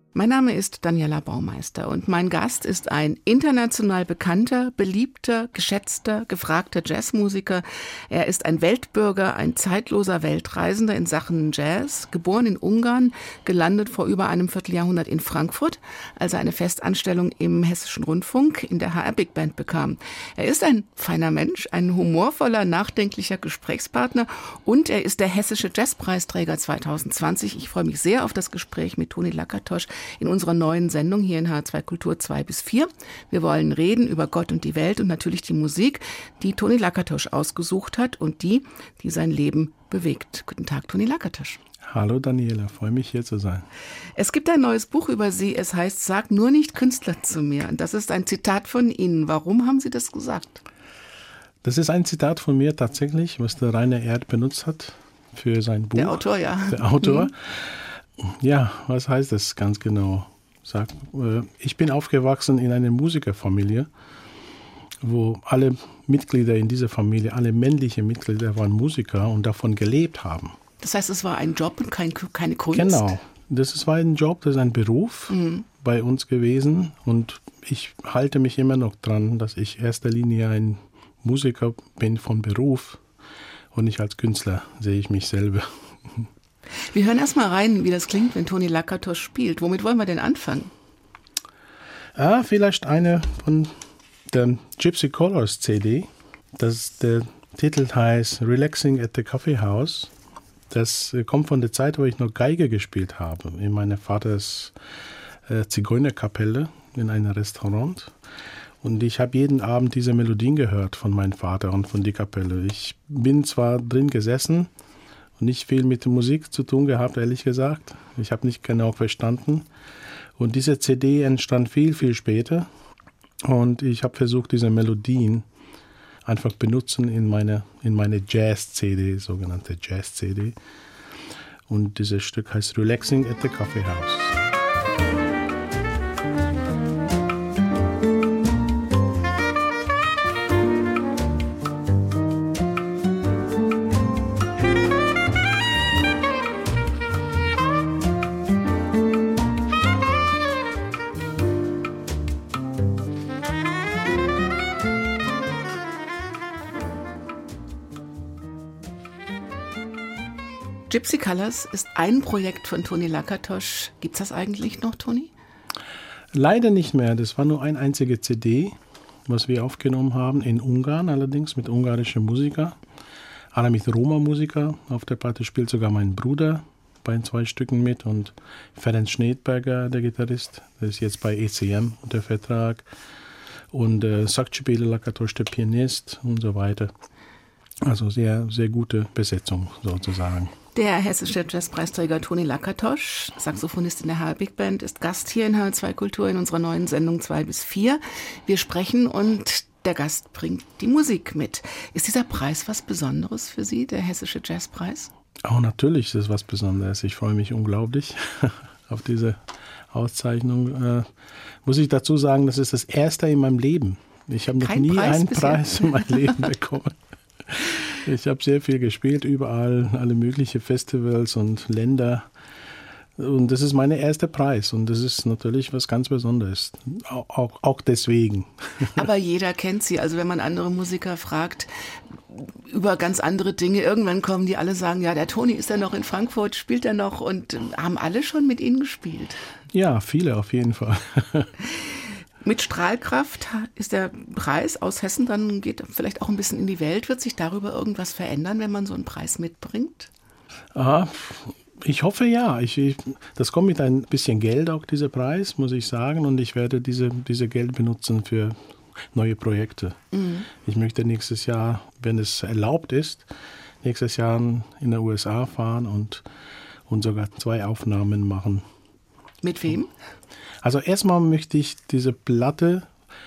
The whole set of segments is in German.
Mein Name ist Daniela Baumeister und mein Gast ist ein international bekannter, beliebter, geschätzter, gefragter Jazzmusiker. Er ist ein Weltbürger, ein zeitloser Weltreisender in Sachen Jazz, geboren in Ungarn, gelandet vor über einem Vierteljahrhundert in Frankfurt, als er eine Festanstellung im Hessischen Rundfunk in der HR Big Band bekam. Er ist ein feiner Mensch, ein humorvoller, nachdenklicher Gesprächspartner und er ist der Hessische Jazzpreisträger 2020. Ich freue mich sehr auf das Gespräch mit Toni Lakatosch in unserer neuen Sendung hier in H2 Kultur 2 bis 4. Wir wollen reden über Gott und die Welt und natürlich die Musik, die Toni Lakatosch ausgesucht hat und die sein Leben bewegt. Guten Tag, Toni Lakatosch. Hallo Daniela, freue mich hier zu sein. Es gibt ein neues Buch über Sie, es heißt "Sag nur nicht Künstler zu mir". Und das ist ein Zitat von Ihnen. Warum haben Sie das gesagt? Das ist ein Zitat von mir tatsächlich, was der Rainer Erd benutzt hat für sein Buch. Der Autor, ja. Der Autor. Ja, was heißt das ganz genau? Ich bin aufgewachsen in einer Musikerfamilie, wo alle Mitglieder in dieser Familie, alle männlichen Mitglieder waren Musiker und davon gelebt haben. Das heißt, es war ein Job und keine Kunst? Genau, das war ein Job, das ist ein Beruf bei uns gewesen und ich halte mich immer noch dran, dass ich in erster Linie ein Musiker bin von Beruf und nicht als Künstler sehe ich mich selber. Wir hören erst mal rein, wie das klingt, wenn Toni Lakatosch spielt. Womit wollen wir denn anfangen? Vielleicht eine von der Gypsy Colors CD. Der Titel heißt Relaxing at the Coffee House. Das kommt von der Zeit, wo ich noch Geige gespielt habe, in meiner Vaters Zigeunerkapelle in einem Restaurant. Und ich habe jeden Abend diese Melodien gehört von meinem Vater und von der Kapelle. Ich bin zwar drin gesessen, nicht viel mit der Musik zu tun gehabt, ehrlich gesagt. Ich habe nicht genau verstanden. Und diese CD entstand viel, viel später. Und ich habe versucht, diese Melodien einfach benutzen in meine Jazz-CD, sogenannte Jazz-CD. Und dieses Stück heißt Relaxing at the Coffee House. Gypsy Colors ist ein Projekt von Toni Lakatosch. Gibt es das eigentlich noch, Toni? Leider nicht mehr. Das war nur eine einzige CD, was wir aufgenommen haben, in Ungarn allerdings, mit ungarischen Musikern. Alle mit Roma-Musiker. Auf der Platte spielt sogar mein Bruder bei 2 Stücken mit und Ferenc Schnedberger, der Gitarrist, der ist jetzt bei ECM unter Vertrag. Und Sakcibele Lakatosch, der Pianist und so weiter. Also sehr, sehr gute Besetzung sozusagen. Der hessische Jazzpreisträger Toni Lakatosch, Saxophonist in der HR Big Band, ist Gast hier in H2 Kultur in unserer neuen Sendung 2 bis 4. Wir sprechen und der Gast bringt die Musik mit. Ist dieser Preis was Besonderes für Sie, der Hessische Jazzpreis? Oh, natürlich ist es was Besonderes. Ich freue mich unglaublich auf diese Auszeichnung. Muss ich dazu sagen, das ist das erste in meinem Leben. Ich habe noch nie einen Preis in meinem Leben bekommen. Ich habe sehr viel gespielt, überall, alle möglichen Festivals und Länder. Und das ist mein erster Preis. Und das ist natürlich was ganz Besonderes. Auch deswegen. Aber jeder kennt Sie. Also wenn man andere Musiker fragt über ganz andere Dinge, irgendwann kommen die alle sagen, ja, der Toni ist ja noch in Frankfurt, spielt er noch und haben alle schon mit Ihnen gespielt. Ja, viele auf jeden Fall. Mit Strahlkraft ist der Preis aus Hessen, dann geht vielleicht auch ein bisschen in die Welt. Wird sich darüber irgendwas verändern, wenn man so einen Preis mitbringt? Ich hoffe ja. Das kommt mit ein bisschen Geld auch, dieser Preis, muss ich sagen. Und ich werde diese Geld benutzen für neue Projekte. Ich möchte nächstes Jahr, wenn es erlaubt ist, nächstes Jahr in den USA fahren und sogar 2 Aufnahmen machen. Mit wem? Also erstmal möchte ich diese Platte,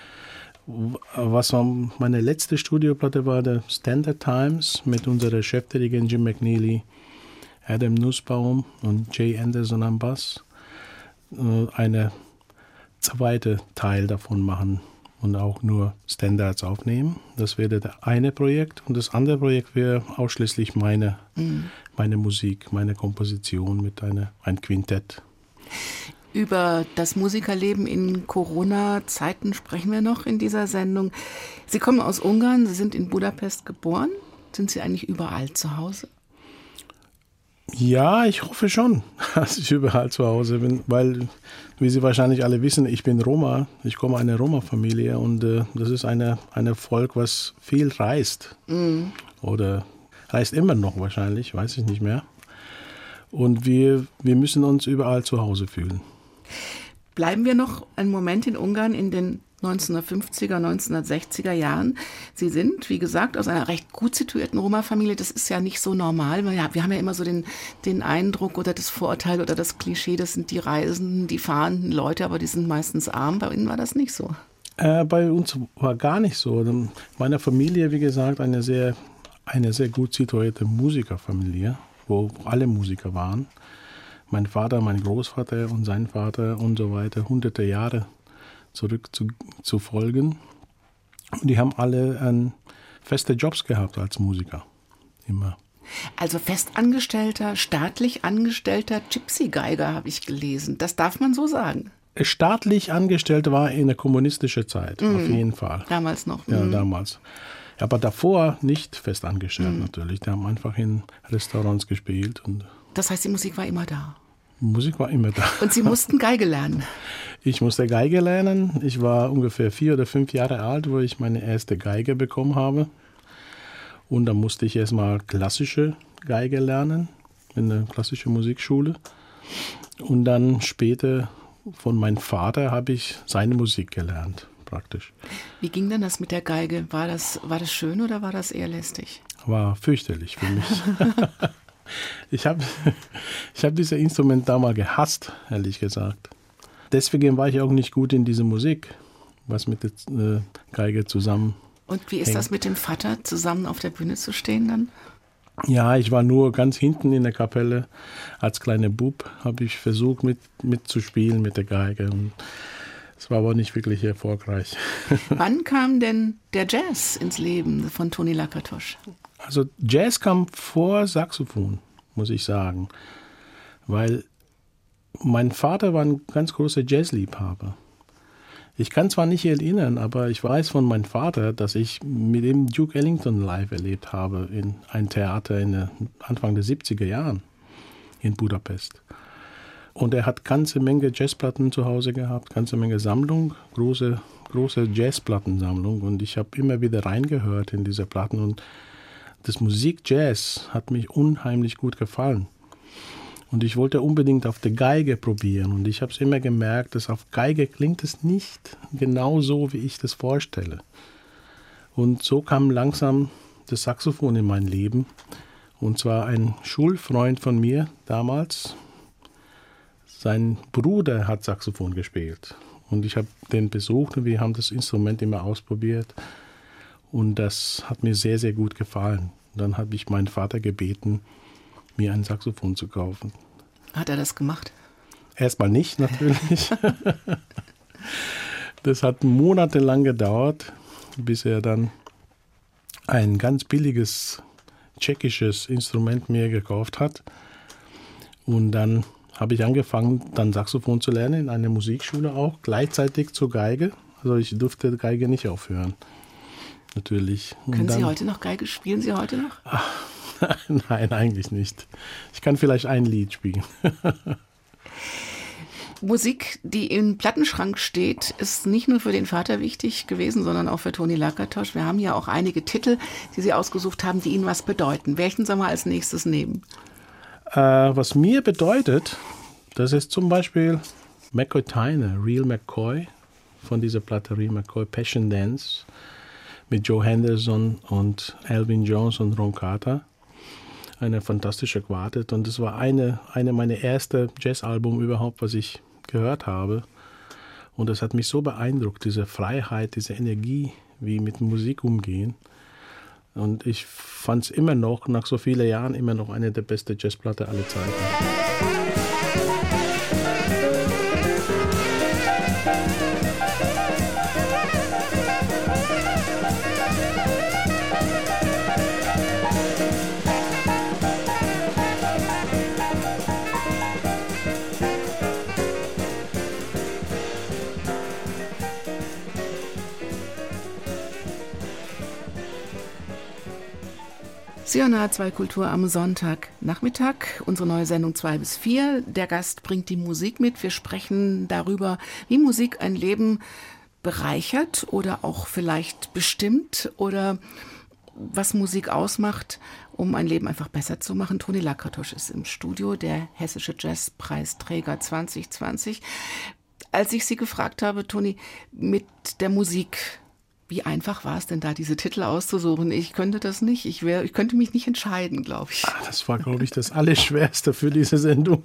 was meine letzte Studioplatte war, der Standard Times mit unserer Chefdirigentin Jim McNeely, Adam Nussbaum und Jay Anderson am Bass, eine zweite Teil davon machen und auch nur Standards aufnehmen. Das wäre das eine Projekt. Und das andere Projekt wäre ausschließlich meine Musik, meine Komposition mit ein Quintett. Über das Musikerleben in Corona-Zeiten sprechen wir noch in dieser Sendung. Sie kommen aus Ungarn, Sie sind in Budapest geboren. Sind Sie eigentlich überall zu Hause? Ja, ich hoffe schon, dass ich überall zu Hause bin, weil, wie Sie wahrscheinlich alle wissen, ich bin Roma. Ich komme aus einer Roma-Familie und das ist eine Volk, was viel reist. Oder reist immer noch wahrscheinlich, weiß ich nicht mehr. Und wir müssen uns überall zu Hause fühlen. Bleiben wir noch einen Moment in Ungarn in den 1950er, 1960er Jahren. Sie sind, wie gesagt, aus einer recht gut situierten Roma-Familie. Das ist ja nicht so normal. Wir haben ja immer so den Eindruck oder das Vorurteil oder das Klischee, das sind die Reisenden, die fahrenden Leute, aber die sind meistens arm. Bei Ihnen war das nicht so? Bei uns war gar nicht so. Meine Familie, wie gesagt, eine sehr gut situierte Musikerfamilie, wo alle Musiker waren. Mein Vater, mein Großvater und sein Vater und so weiter, hunderte Jahre zurück zu folgen. Und die haben alle feste Jobs gehabt als Musiker, immer. Also festangestellter, staatlich angestellter Gypsy-Geiger habe ich gelesen. Das darf man so sagen. Staatlich angestellt war in der kommunistischen Zeit, auf jeden Fall. Damals noch. Ja, damals. Aber davor nicht festangestellt natürlich. Die haben einfach in Restaurants gespielt. Das heißt, die Musik war immer da? Musik war immer da. Und Sie mussten Geige lernen? Ich musste Geige lernen. Ich war ungefähr 4 oder 5 Jahre alt, wo ich meine erste Geige bekommen habe. Und dann musste ich erstmal klassische Geige lernen, in der klassischen Musikschule. Und dann später von meinem Vater habe ich seine Musik gelernt, praktisch. Wie ging denn das mit der Geige? War das schön oder war das eher lästig? War fürchterlich für mich. Ich hab dieses Instrument damals gehasst, ehrlich gesagt. Deswegen war ich auch nicht gut in dieser Musik, was mit der Geige zusammen. Und wie ist das mit dem Vater, zusammen auf der Bühne zu stehen dann? Ja, ich war nur ganz hinten in der Kapelle. Als kleiner Bub habe ich versucht mitzuspielen mit der Geige. Und es war aber nicht wirklich erfolgreich. Wann kam denn der Jazz ins Leben von Toni Lakatosh? Also Jazz kam vor Saxophon, muss ich sagen. Weil mein Vater war ein ganz großer Jazzliebhaber. Ich kann zwar nicht erinnern, aber ich weiß von meinem Vater, dass ich mit dem Duke Ellington live erlebt habe in einem Theater Anfang der 70er Jahren in Budapest. Und er hat ganze Menge Jazzplatten zu Hause gehabt, ganze Menge Sammlung, große Jazzplattensammlung. Und ich habe immer wieder reingehört in diese Platten. Und das Musik Jazz hat mich unheimlich gut gefallen. Und ich wollte unbedingt auf der Geige probieren. Und ich habe es immer gemerkt, dass auf Geige klingt es nicht genau so, wie ich das vorstelle. Und so kam langsam das Saxophon in mein Leben. Und zwar ein Schulfreund von mir damals. Sein Bruder hat Saxophon gespielt. Und ich habe den besucht und wir haben das Instrument immer ausprobiert. Und das hat mir sehr, sehr gut gefallen. Dann habe ich meinen Vater gebeten, mir ein Saxophon zu kaufen. Hat er das gemacht? Erstmal nicht, natürlich. Das hat monatelang gedauert, bis er dann ein ganz billiges tschechisches Instrument mir gekauft hat. Und dann habe ich angefangen, dann Saxophon zu lernen, in einer Musikschule auch, gleichzeitig zur Geige. Also ich durfte Geige nicht aufhören, natürlich. Können Sie heute noch Geige? Spielen Sie heute noch? Ach, nein, eigentlich nicht. Ich kann vielleicht ein Lied spielen. Musik, die im Plattenschrank steht, ist nicht nur für den Vater wichtig gewesen, sondern auch für Toni Lakatosh. Wir haben ja auch einige Titel, die Sie ausgesucht haben, die Ihnen was bedeuten. Welchen sollen wir als nächstes nehmen? Was mir bedeutet, das ist zum Beispiel McCoy Tyner, Real McCoy, von dieser Platte Real McCoy, Passion Dance, mit Joe Henderson und Elvin Jones und Ron Carter. Eine fantastische Quartett und das war eine meiner ersten Jazzalbum überhaupt, was ich gehört habe. Und das hat mich so beeindruckt, diese Freiheit, diese Energie, wie mit Musik umgehen. Und ich fand es immer noch, nach so vielen Jahren, immer noch eine der besten Jazzplatten aller Zeiten. C&A 2 Kultur am Sonntagnachmittag, unsere neue Sendung 2 bis 4. Der Gast bringt die Musik mit. Wir sprechen darüber, wie Musik ein Leben bereichert oder auch vielleicht bestimmt oder was Musik ausmacht, um ein Leben einfach besser zu machen. Toni Lakatosch ist im Studio, der Hessische Jazzpreisträger 2020. Als ich Sie gefragt habe, Toni, mit der Musik, wie einfach war es denn da, diese Titel auszusuchen? Ich könnte das nicht. Ich könnte mich nicht entscheiden, glaube ich. Das war, glaube ich, das Allerschwerste für diese Sendung,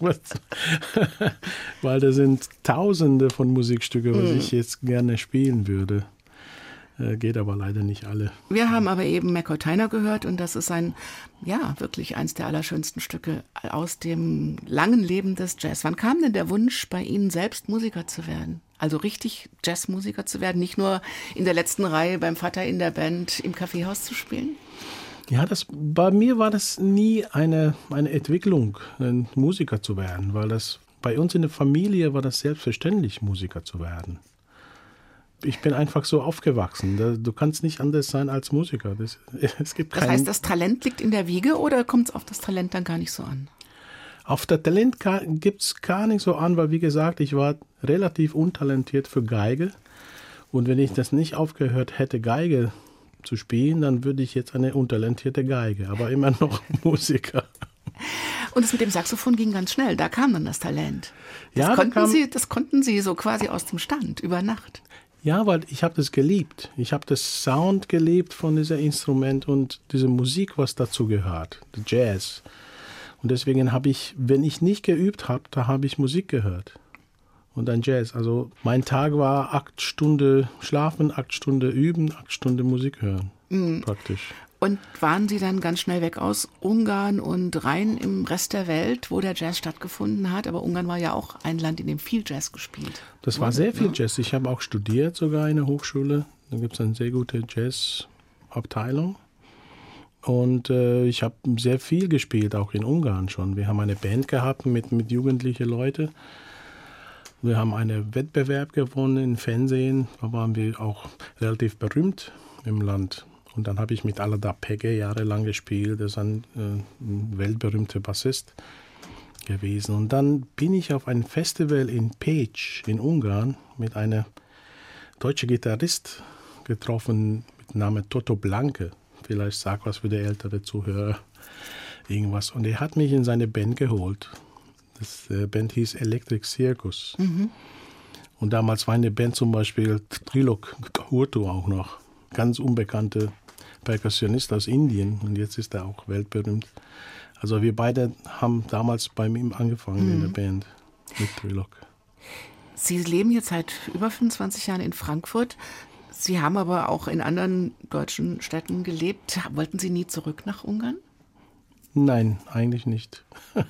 weil da sind Tausende von Musikstücke, was ich jetzt gerne spielen würde. Geht aber leider nicht alle. Wir haben aber eben McCoy Tyner gehört und das ist wirklich eins der allerschönsten Stücke aus dem langen Leben des Jazz. Wann kam denn der Wunsch bei Ihnen selbst Musiker zu werden? Also richtig Jazzmusiker zu werden, nicht nur in der letzten Reihe beim Vater in der Band im Kaffeehaus zu spielen? Ja, bei mir war das nie eine Entwicklung, ein Musiker zu werden, weil das bei uns in der Familie war das selbstverständlich, Musiker zu werden. Ich bin einfach so aufgewachsen. Du kannst nicht anders sein als Musiker. Das heißt, das Talent liegt in der Wiege oder kommt es auf das Talent dann gar nicht so an? Auf das Talent gibt es gar nicht so an, weil wie gesagt, ich war relativ untalentiert für Geige. Und wenn ich das nicht aufgehört hätte, Geige zu spielen, dann würde ich jetzt eine untalentierte Geige, aber immer noch Musiker. Und das mit dem Saxophon ging ganz schnell, da kam dann das Talent. Das konnten Sie so quasi aus dem Stand, über Nacht. Ja, weil ich habe das geliebt. Ich habe das Sound geliebt von diesem Instrument und diese Musik, was dazu gehört, der Jazz. Und deswegen habe ich, wenn ich nicht geübt habe, da habe ich Musik gehört. Und dann Jazz. Also mein Tag war 8 Stunden schlafen, 8 Stunden üben, 8 Stunden Musik hören, praktisch. Und waren Sie dann ganz schnell weg aus Ungarn und rein im Rest der Welt, wo der Jazz stattgefunden hat? Aber Ungarn war ja auch ein Land, in dem viel Jazz gespielt. Das war sehr viel Jazz. Ich habe auch studiert sogar in der Hochschule. Da gibt es eine sehr gute Jazzabteilung. Und ich habe sehr viel gespielt, auch in Ungarn schon. Wir haben eine Band gehabt mit jugendlichen Leuten. Wir haben einen Wettbewerb gewonnen im Fernsehen. Da waren wir auch relativ berühmt im Land. Und dann habe ich mit Alada Pege jahrelang gespielt. Das ist ein weltberühmter Bassist gewesen. Und dann bin ich auf ein Festival in Pécs in Ungarn mit einem deutschen Gitarrist getroffen mit dem Namen Toto Blanke. Vielleicht sagt was für die ältere Zuhörer irgendwas. Und er hat mich in seine Band geholt. Das Band hieß Electric Circus. Mhm. Und damals war in der Band zum Beispiel Trilok Hurtu auch noch. Ganz unbekannte Perkussionist aus Indien und jetzt ist er auch weltberühmt. Also wir beide haben damals bei ihm angefangen in der Band mit Trilok. Sie leben jetzt seit über 25 Jahren in Frankfurt. Sie haben aber auch in anderen deutschen Städten gelebt. Wollten Sie nie zurück nach Ungarn? Nein, eigentlich nicht.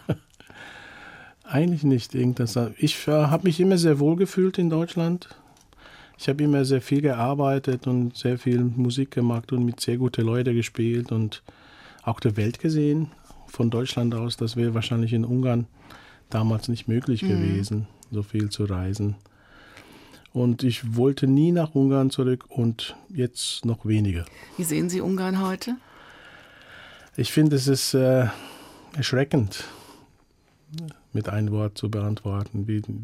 Eigentlich nicht. Ich habe mich immer sehr wohl gefühlt in Deutschland. Ich habe immer sehr viel gearbeitet und sehr viel Musik gemacht und mit sehr guten Leuten gespielt und auch die Welt gesehen von Deutschland aus. Das wäre wahrscheinlich in Ungarn damals nicht möglich gewesen, so viel zu reisen. Und ich wollte nie nach Ungarn zurück und jetzt noch weniger. Wie sehen Sie Ungarn heute? Ich finde, es ist erschreckend, mit einem Wort zu beantworten,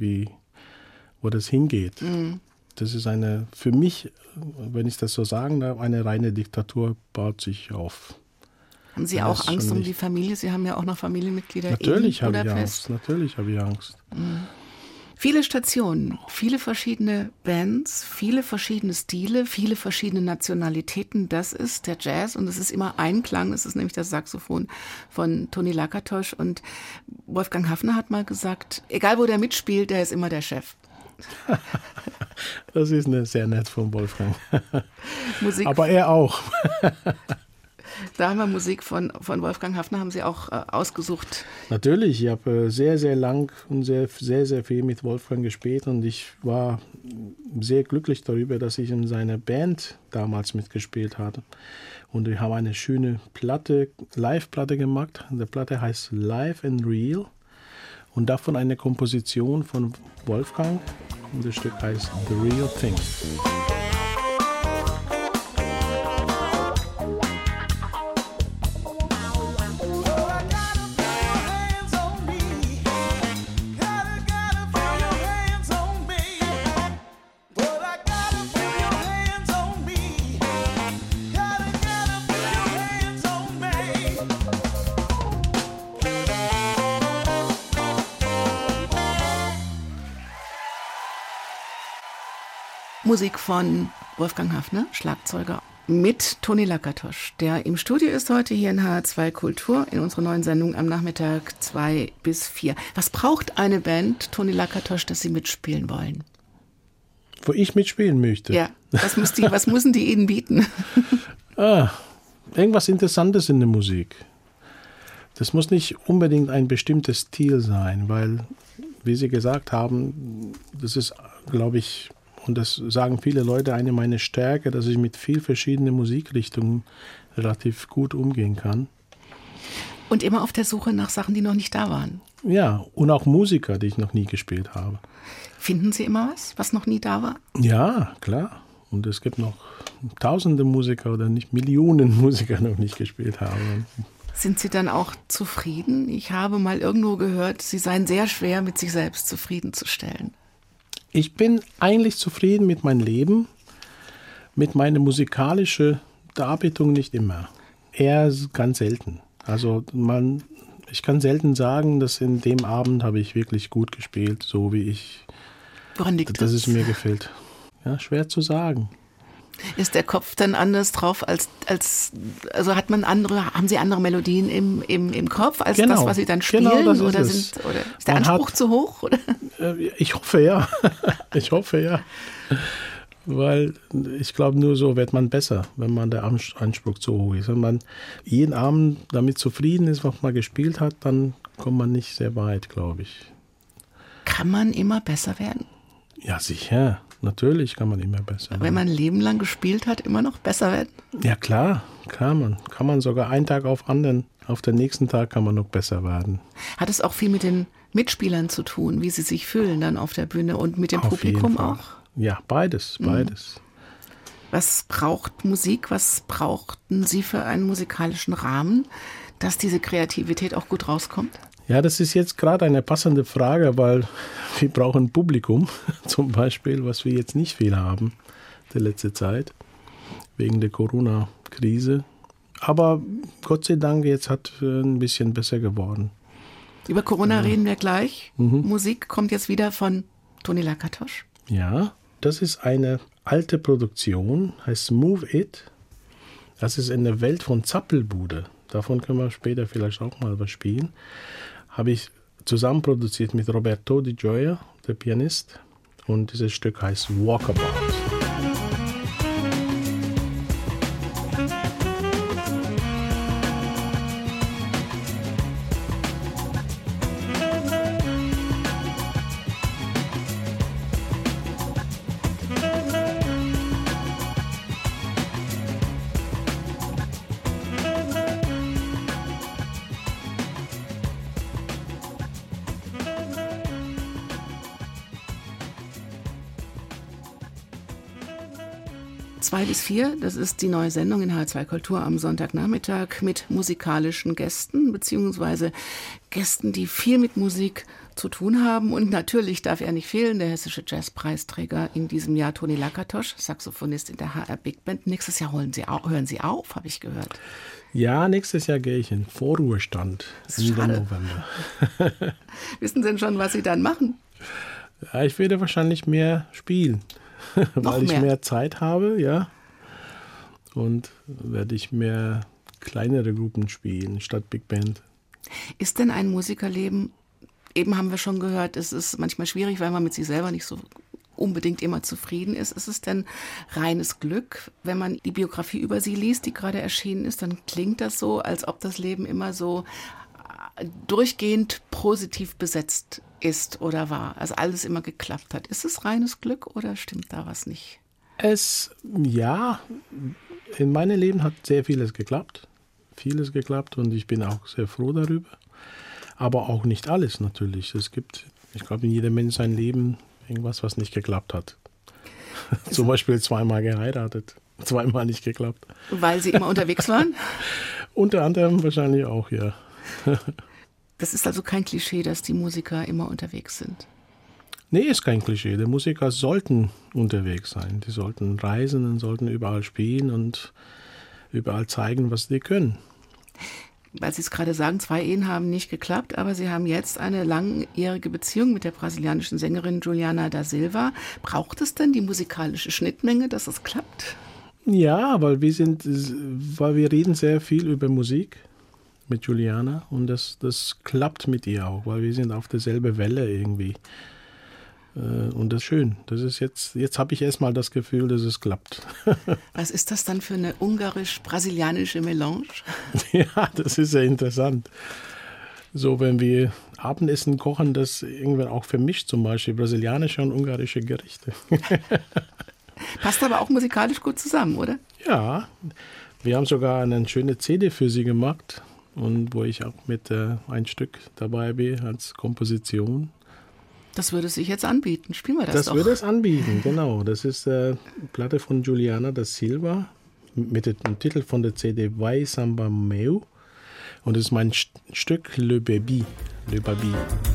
wo das hingeht. Das ist für mich, wenn ich das so sagen darf, eine reine Diktatur baut sich auf. Haben Sie auch Angst um die Familie? Sie haben ja auch noch Familienmitglieder in Budapest. Natürlich habe ich Angst. Viele Stationen, viele verschiedene Bands, viele verschiedene Stile, viele verschiedene Nationalitäten. Das ist der Jazz und es ist immer ein Klang. Es ist nämlich das Saxophon von Toni Lakatosch. Und Wolfgang Haffner hat mal gesagt, egal wo der mitspielt, der ist immer der Chef. Das ist sehr nett von Wolfgang. Musik. Aber er auch. Da haben wir Musik von Wolfgang Haffner, haben Sie auch ausgesucht. Natürlich, ich habe sehr, sehr lang und sehr, sehr, sehr viel mit Wolfgang gespielt und ich war sehr glücklich darüber, dass ich in seiner Band damals mitgespielt hatte. Und wir haben eine schöne Live-Platte gemacht. Die Platte heißt Live and Real und davon eine Komposition von Wolfgang und das Stück heißt The Real Thing. Musik von Wolfgang Haffner, Schlagzeuger, mit Toni Lakatosch, der im Studio ist heute hier in HR2 Kultur in unserer neuen Sendung am Nachmittag 2 bis 4. Was braucht eine Band, Toni Lakatosch, dass Sie mitspielen wollen? Wo ich mitspielen möchte? Ja, was müssen die Ihnen bieten? Irgendwas Interessantes in der Musik. Das muss nicht unbedingt ein bestimmtes Stil sein, weil, wie Sie gesagt haben, das ist, glaube ich, und das sagen viele Leute, eine meiner Stärke, dass ich mit vielen verschiedenen Musikrichtungen relativ gut umgehen kann. Und immer auf der Suche nach Sachen, die noch nicht da waren. Ja, und auch Musiker, die ich noch nie gespielt habe. Finden Sie immer was noch nie da war? Ja, klar. Und es gibt noch tausende Musiker oder nicht Millionen Musiker, die noch nicht gespielt haben. Sind Sie dann auch zufrieden? Ich habe mal irgendwo gehört, Sie seien sehr schwer, mit sich selbst zufriedenzustellen. Ich bin eigentlich zufrieden mit meinem Leben, mit meiner musikalischen Darbietung nicht immer. Eher ganz selten. Also ich kann selten sagen, dass in dem Abend habe ich wirklich gut gespielt, so wie ich. Woran liegt das? Dass es mir gefällt. Ja, schwer zu sagen. Ist der Kopf dann anders drauf also haben Sie andere Melodien im Kopf als das, was Sie dann spielen? Genau, das oder ist der Anspruch zu hoch? Oder? Ich hoffe ja. Weil ich glaube, nur so wird man besser, wenn man der Anspruch zu hoch ist. Wenn man jeden Abend damit zufrieden ist, was man gespielt hat, dann kommt man nicht sehr weit, glaube ich. Kann man immer besser werden? Ja, sicher. Natürlich kann man immer besser werden. Wenn man ein Leben lang gespielt hat, immer noch besser werden? Ja, klar, kann man. Kann man sogar einen Tag auf den nächsten Tag kann man noch besser werden. Hat es auch viel mit den Mitspielern zu tun, wie sie sich fühlen dann auf der Bühne und mit dem Publikum auch? Ja, beides. Was braucht Musik? Was brauchten Sie für einen musikalischen Rahmen, dass diese Kreativität auch gut rauskommt? Ja, das ist jetzt gerade eine passende Frage, weil wir brauchen Publikum, zum Beispiel, was wir jetzt nicht viel haben der letzte Zeit, wegen der Corona-Krise. Aber Gott sei Dank, jetzt hat ein bisschen besser geworden. Über Corona reden wir gleich. Musik kommt jetzt wieder von Toni Lakatosch. Ja, das ist eine alte Produktion, heißt Move It. Das ist in der Welt von Zappelbude. Davon können wir später vielleicht auch mal was spielen. Habe ich zusammen produziert mit Roberto Di Gioia, der Pianist. Und dieses Stück heißt Walkabout. Bis 4, das ist die neue Sendung in HR2 Kultur am Sonntagnachmittag mit musikalischen Gästen, beziehungsweise Gästen, die viel mit Musik zu tun haben. Und natürlich darf er nicht fehlen, der hessische Jazzpreisträger in diesem Jahr, Toni Lakatosch, Saxophonist in der HR Big Band. Nächstes Jahr hören Sie auf, habe ich gehört. Ja, nächstes Jahr gehe ich in Vorruhestand im November. Wissen Sie denn schon, was Sie dann machen? Ja, ich werde wahrscheinlich mehr spielen. Weil ich mehr Zeit habe, ja. Und werde ich mehr kleinere Gruppen spielen statt Big Band. Ist denn ein Musikerleben, eben haben wir schon gehört, es ist manchmal schwierig, weil man mit sich selber nicht so unbedingt immer zufrieden ist. Ist es denn reines Glück, wenn man die Biografie über Sie liest, die gerade erschienen ist, dann klingt das so, als ob das Leben immer so durchgehend positiv besetzt ist oder war, also alles immer geklappt hat. Ist es reines Glück oder stimmt da was nicht? Ja, in meinem Leben hat sehr vieles geklappt und ich bin auch sehr froh darüber. Aber auch nicht alles natürlich. Es gibt, ich glaube, in jedem Mensch sein Leben irgendwas, was nicht geklappt hat. Zum Beispiel zweimal geheiratet, zweimal nicht geklappt. Weil Sie immer unterwegs waren? Unter anderem wahrscheinlich auch, ja. Das ist also kein Klischee, dass die Musiker immer unterwegs sind? Nee, ist kein Klischee. Die Musiker sollten unterwegs sein. Die sollten reisen und sollten überall spielen und überall zeigen, was sie können. weil Sie es gerade sagen, 2 Ehen haben nicht geklappt, aber Sie haben jetzt eine langjährige Beziehung mit der brasilianischen Sängerin Juliana da Silva. Braucht es denn die musikalische Schnittmenge, dass es klappt? Ja, weil wir reden sehr viel über Musik mit Juliana und das klappt mit ihr auch, weil wir sind auf derselben Welle irgendwie. Und das ist schön. Das ist jetzt habe ich erstmal das Gefühl, dass es klappt. Was ist das dann für eine ungarisch-brasilianische Melange? Ja, das ist sehr interessant. So, wenn wir Abendessen kochen, das irgendwann auch vermischt, zum Beispiel brasilianische und ungarische Gerichte. Passt aber auch musikalisch gut zusammen, oder? Ja, wir haben sogar eine schöne CD für sie gemacht und wo ich auch mit ein Stück dabei bin als Komposition. Das würde sich jetzt anbieten. Spielen wir das doch. Das würde es anbieten, genau. Das ist eine Platte von Juliana da Silva mit dem Titel von der CD Vai Samba Meu. Und das ist mein Stück Le Baby. Le Baby.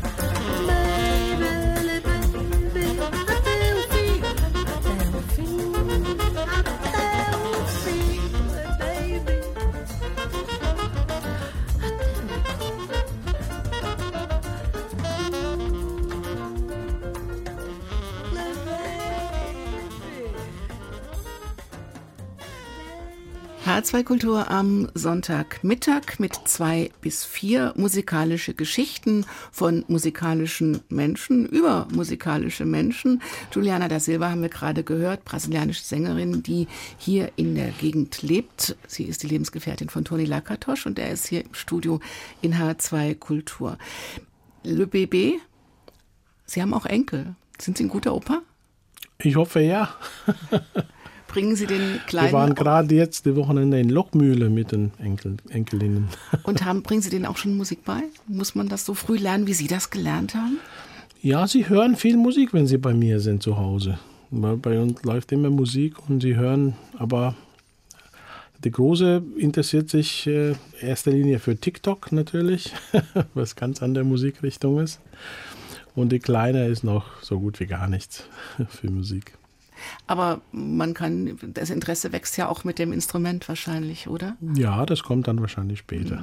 H2 Kultur am Sonntagmittag mit 2 bis 4 musikalische Geschichten von musikalischen Menschen über musikalische Menschen. Juliana da Silva haben wir gerade gehört, brasilianische Sängerin, die hier in der Gegend lebt. Sie ist die Lebensgefährtin von Toni Lakatosch und er ist hier im Studio in H2 Kultur. Le Bébé, Sie haben auch Enkel. Sind Sie ein guter Opa? Ich hoffe, ja. Bringen Sie den Kleinen... Wir waren gerade jetzt die Wochenende in Lochmühle mit den Enkelinnen. Und bringen Sie denen auch schon Musik bei? Muss man das so früh lernen, wie Sie das gelernt haben? Ja, sie hören viel Musik, wenn sie bei mir sind zu Hause. Bei uns läuft immer Musik und sie hören, aber die Große interessiert sich in erster Linie für TikTok natürlich, was ganz andere Musikrichtung ist. Und die Kleine ist noch so gut wie gar nichts für Musik. Aber das Interesse wächst ja auch mit dem Instrument wahrscheinlich, oder? Ja, das kommt dann wahrscheinlich später.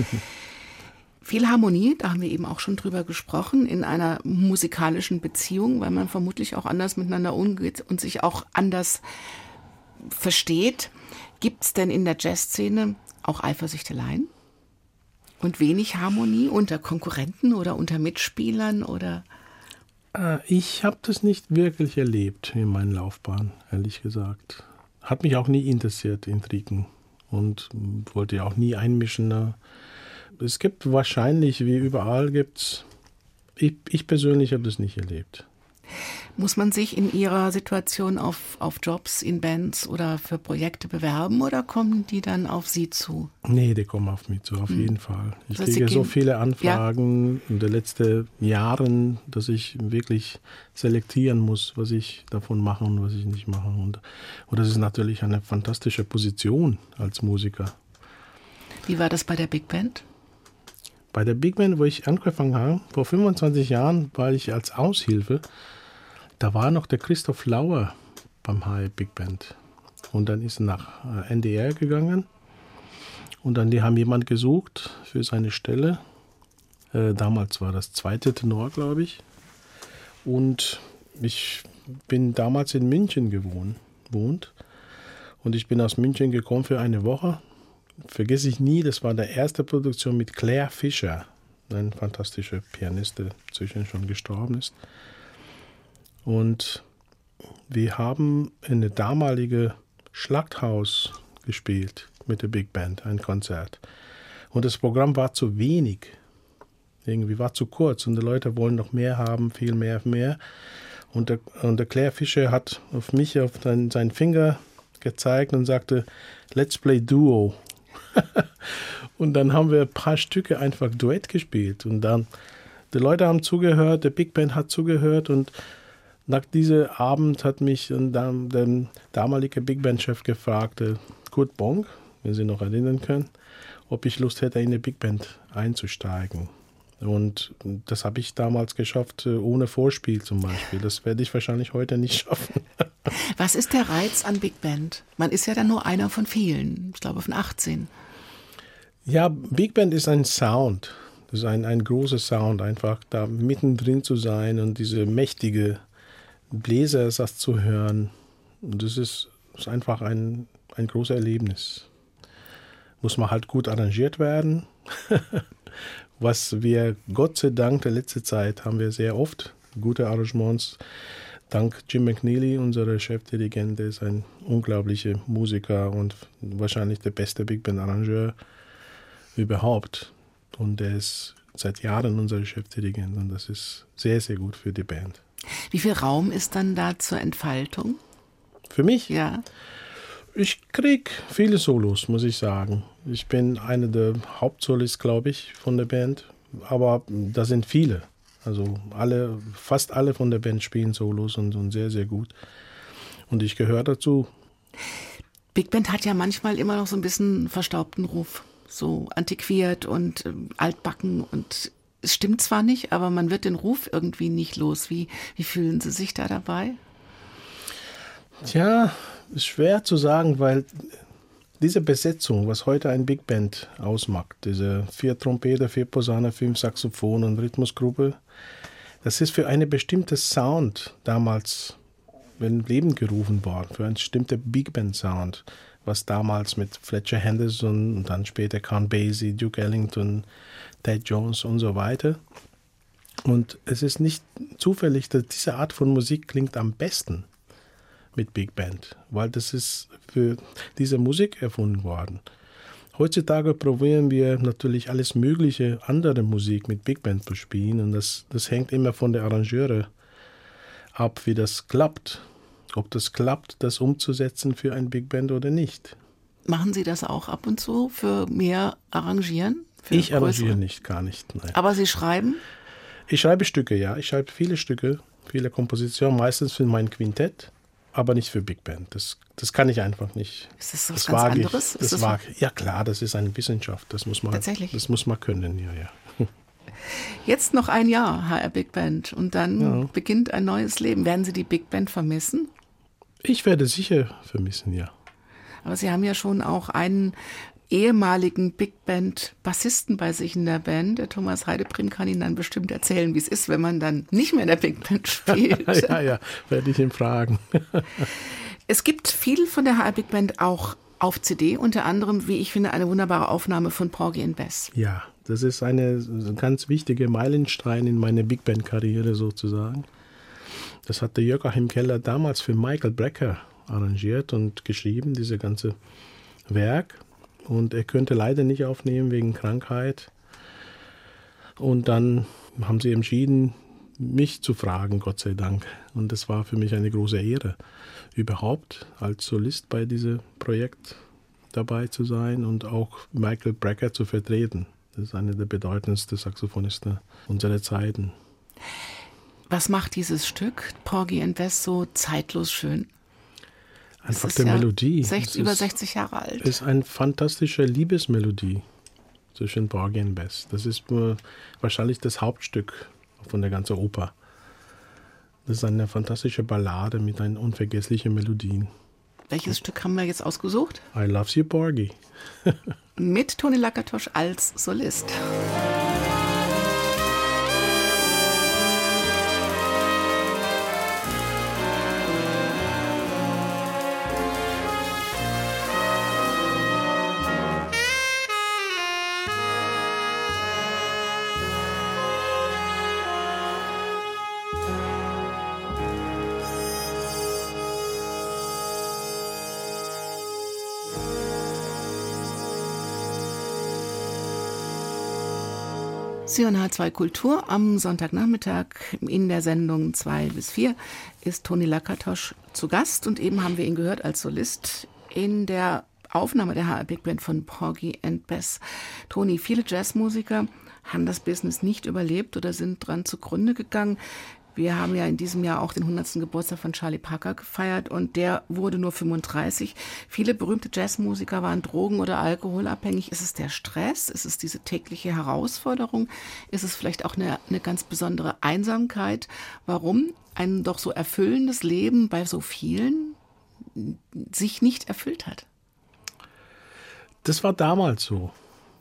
Viel Harmonie, da haben wir eben auch schon drüber gesprochen, in einer musikalischen Beziehung, weil man vermutlich auch anders miteinander umgeht und sich auch anders versteht. Gibt es denn in der Jazzszene auch Eifersüchteleien? Und wenig Harmonie unter Konkurrenten oder unter Mitspielern oder... Ich habe das nicht wirklich erlebt in meiner Laufbahn, ehrlich gesagt. Hat mich auch nie interessiert, Intrigen. Und wollte ja auch nie einmischen. Es gibt wahrscheinlich, wie überall gibt's. Ich persönlich habe das nicht erlebt. Muss man sich in Ihrer Situation auf Jobs in Bands oder für Projekte bewerben oder kommen die dann auf Sie zu? Nee, die kommen auf mich zu, auf jeden Fall. Ich kriege so viele Anfragen in den letzten Jahren, dass ich wirklich selektieren muss, was ich davon mache und was ich nicht mache. Und das ist natürlich eine fantastische Position als Musiker. Wie war das bei der Big Band? Bei der Big Band, wo ich angefangen habe, vor 25 Jahren war ich als Aushilfe. Da war noch der Christoph Lauer beim HR Big Band. Und dann ist er nach NDR gegangen. Und dann die haben jemand gesucht für seine Stelle. Damals war das 2. Tenor, glaube ich. Und ich bin damals in München gewohnt. Und ich bin aus München gekommen für eine Woche. Vergesse ich nie, das war die erste Produktion mit Claire Fischer. Ein fantastischer Pianist, der inzwischen schon gestorben ist. Und wir haben in der damaligen Schlachthaus gespielt mit der Big Band, ein Konzert. Und das Programm war zu wenig. Irgendwie war zu kurz und die Leute wollen noch mehr haben, viel mehr. Und der Claire Fischer hat auf mich, auf seinen Finger gezeigt und sagte, let's play Duo. Und dann haben wir ein paar Stücke einfach Duett gespielt. Und dann, die Leute haben zugehört, der Big Band hat zugehört und nach diesem Abend hat mich der damalige Big Band-Chef gefragt, Kurt Bonk, wenn Sie noch erinnern können, ob ich Lust hätte, in die Big Band einzusteigen. Und das habe ich damals geschafft, ohne Vorspiel zum Beispiel. Das werde ich wahrscheinlich heute nicht schaffen. Was ist der Reiz an Big Band? Man ist ja dann nur einer von vielen, ich glaube von 18. Ja, Big Band ist ein Sound. Das ist ein großer Sound, einfach da mittendrin zu sein und diese mächtige Bläsersatz zu hören. Und das ist einfach ein großes Erlebnis. Muss man halt gut arrangiert werden. Was wir, Gott sei Dank, der letzte Zeit haben wir sehr oft gute Arrangements. Dank Jim McNeely, unser Chefdirigent, der ist ein unglaublicher Musiker und wahrscheinlich der beste Big Band Arrangeur überhaupt. Und er ist seit Jahren unser Chefdirigent und das ist sehr, sehr gut für die Band. Wie viel Raum ist dann da zur Entfaltung? Für mich? Ja. Ich kriege viele Solos, muss ich sagen. Ich bin einer der Hauptsolisten, glaube ich, von der Band. Aber da sind viele. Also fast alle von der Band spielen Solos und sehr, sehr gut. Und ich gehöre dazu. Big Band hat ja manchmal immer noch so ein bisschen verstaubten Ruf. So antiquiert und altbacken. Und es stimmt zwar nicht, aber man wird den Ruf irgendwie nicht los. Wie fühlen Sie sich da dabei? Tja, ist schwer zu sagen, weil diese Besetzung, was heute ein Big Band ausmacht, diese 4 Trompete, 4 Posaune, 5 Saxophon und Rhythmusgruppe, das ist für einen bestimmten Sound damals in Leben gerufen worden, für einen bestimmten Big Band Sound, was damals mit Fletcher Henderson und dann später Count Basie, Duke Ellington, Ted Jones und so weiter. Und es ist nicht zufällig, dass diese Art von Musik klingt am besten mit Big Band, weil das ist für diese Musik erfunden worden. Heutzutage probieren wir natürlich alles mögliche andere Musik mit Big Band zu spielen und das hängt immer von der Arrangeure ab, wie das klappt. Ob das klappt, das umzusetzen für ein Big Band oder nicht. Machen Sie das auch ab und zu für mehr Arrangieren? Ich arrangiere nicht, gar nicht. Nein. Aber Sie schreiben? Ich schreibe Stücke, ja. Ich schreibe viele Stücke, viele Kompositionen, meistens für mein Quintett. Aber nicht für Big Band. Das kann ich einfach nicht. Ist das was ganz anderes? Ja klar, das ist eine Wissenschaft. Das muss man können, ja. Jetzt noch ein Jahr HR Big Band und dann beginnt ein neues Leben. Werden Sie die Big Band vermissen? Ich werde sicher vermissen, ja. Aber Sie haben ja schon auch einen ehemaligen Big Band Bassisten bei sich in der Band. Der Thomas Heideprim kann Ihnen dann bestimmt erzählen, wie es ist, wenn man dann nicht mehr in der Big Band spielt. ja, werde ich ihn fragen. Es gibt viel von der HR Big Band auch auf CD, unter anderem, wie ich finde, eine wunderbare Aufnahme von Porgy and Bess. Ja, das ist eine ganz wichtige Meilenstein in meiner Big Band Karriere sozusagen. Das hat der Joachim Keller damals für Michael Brecker arrangiert und geschrieben, dieses ganze Werk. Und er könnte leider nicht aufnehmen wegen Krankheit. Und dann haben sie entschieden, mich zu fragen, Gott sei Dank. Und das war für mich eine große Ehre, überhaupt als Solist bei diesem Projekt dabei zu sein und auch Michael Brecker zu vertreten. Das ist einer der bedeutendsten Saxophonisten unserer Zeiten. Was macht dieses Stück, Porgy and Bess, so zeitlos schön? Einfach die Melodie. Über 60 Jahre alt. Es ist eine fantastische Liebesmelodie zwischen Porgy und Bess. Das ist wahrscheinlich das Hauptstück von der ganzen Oper. Das ist eine fantastische Ballade mit einer unvergesslichen Melodie. Welches Stück haben wir jetzt ausgesucht? I Love You, Porgy. Mit Tony Lakatosh als Solist. Sie hat 2 Kultur. Am Sonntagnachmittag in der Sendung 2 bis 4 ist Tony Lakatosh zu Gast. Und eben haben wir ihn gehört als Solist in der Aufnahme der HR Big Band von Porgy and Bess. Tony, viele Jazzmusiker haben das Business nicht überlebt oder sind dran zugrunde gegangen. Wir haben ja in diesem Jahr auch den 100. Geburtstag von Charlie Parker gefeiert und der wurde nur 35. Viele berühmte Jazzmusiker waren drogen- oder alkoholabhängig. Ist es der Stress? Ist es diese tägliche Herausforderung? Ist es vielleicht auch eine ganz besondere Einsamkeit? Warum ein doch so erfüllendes Leben bei so vielen sich nicht erfüllt hat? Das war damals so.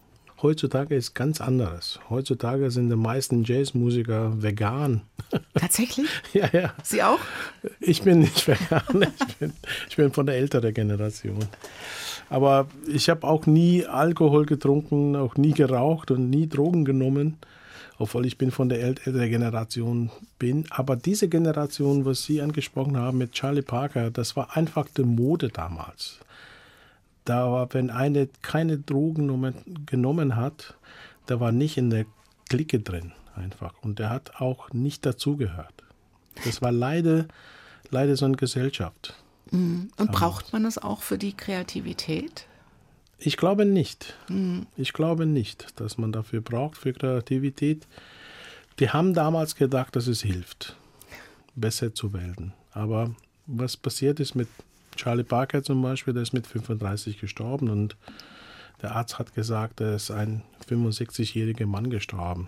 heutzutage ist ganz anderes. Heutzutage sind die meisten Jazzmusiker vegan. Tatsächlich? Ja, ja. Sie auch? Ich bin nicht vegan, ich bin von der älteren Generation. Aber ich habe auch nie Alkohol getrunken, auch nie geraucht und nie Drogen genommen, obwohl ich bin von der älteren Generation bin. Aber diese Generation, was Sie angesprochen haben mit Charlie Parker, das war einfach die Mode damals. Da war, wenn eine keine Drogen genommen hat, der war nicht in der Clique drin einfach. Und der hat auch nicht dazugehört. Das war leider so eine Gesellschaft. Und braucht man das auch für die Kreativität? Ich glaube nicht. Ich glaube nicht, dass man dafür braucht, für Kreativität. Die haben damals gedacht, dass es hilft, besser zu werden. Aber was passiert ist mit Charlie Parker zum Beispiel, der ist mit 35 gestorben und der Arzt hat gesagt, er ist ein 65-jähriger Mann gestorben.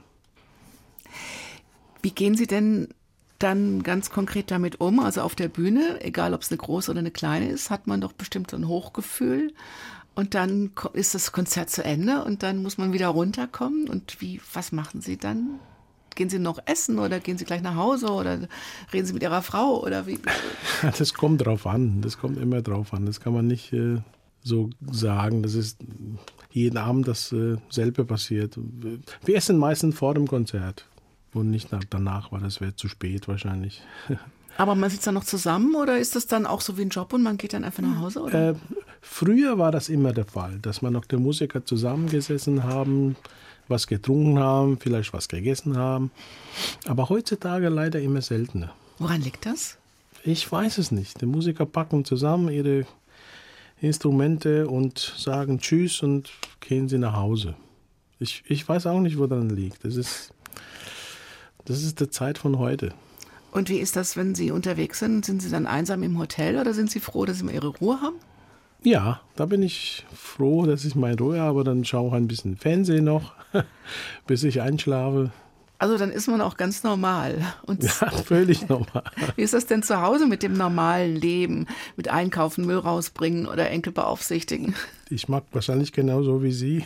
Wie gehen Sie denn dann ganz konkret damit um? Also auf der Bühne, egal ob es eine große oder eine kleine ist, hat man doch bestimmt so ein Hochgefühl und dann ist das Konzert zu Ende und dann muss man wieder runterkommen und was machen Sie dann? Gehen Sie noch essen oder gehen Sie gleich nach Hause oder reden Sie mit Ihrer Frau oder wie? Das kommt drauf an. Das kommt immer drauf an. Das kann man nicht so sagen. Das ist jeden Abend dasselbe passiert. Wir essen meistens vor dem Konzert und nicht danach, weil das wäre zu spät wahrscheinlich. Aber man sitzt dann noch zusammen oder ist das dann auch so wie ein Job und man geht dann einfach nach Hause? Oder? Früher war das immer der Fall, dass man noch die Musiker zusammengesessen haben, was getrunken haben, vielleicht was gegessen haben. Aber heutzutage leider immer seltener. Woran liegt das? Ich weiß es nicht. Die Musiker packen zusammen ihre Instrumente und sagen Tschüss und gehen sie nach Hause. Ich weiß auch nicht, wo daran liegt. Das ist die Zeit von heute. Und wie ist das, wenn Sie unterwegs sind? Sind Sie dann einsam im Hotel oder sind Sie froh, dass Sie mal Ihre Ruhe haben? Ja, da bin ich froh, dass ich meine Ruhe habe. Dann schaue ich ein bisschen Fernsehen noch, bis ich einschlafe. Also dann ist man auch ganz normal. Und ja, völlig normal. Wie ist das denn zu Hause mit dem normalen Leben? Mit Einkaufen, Müll rausbringen oder Enkel beaufsichtigen? Ich mag wahrscheinlich genauso wie Sie.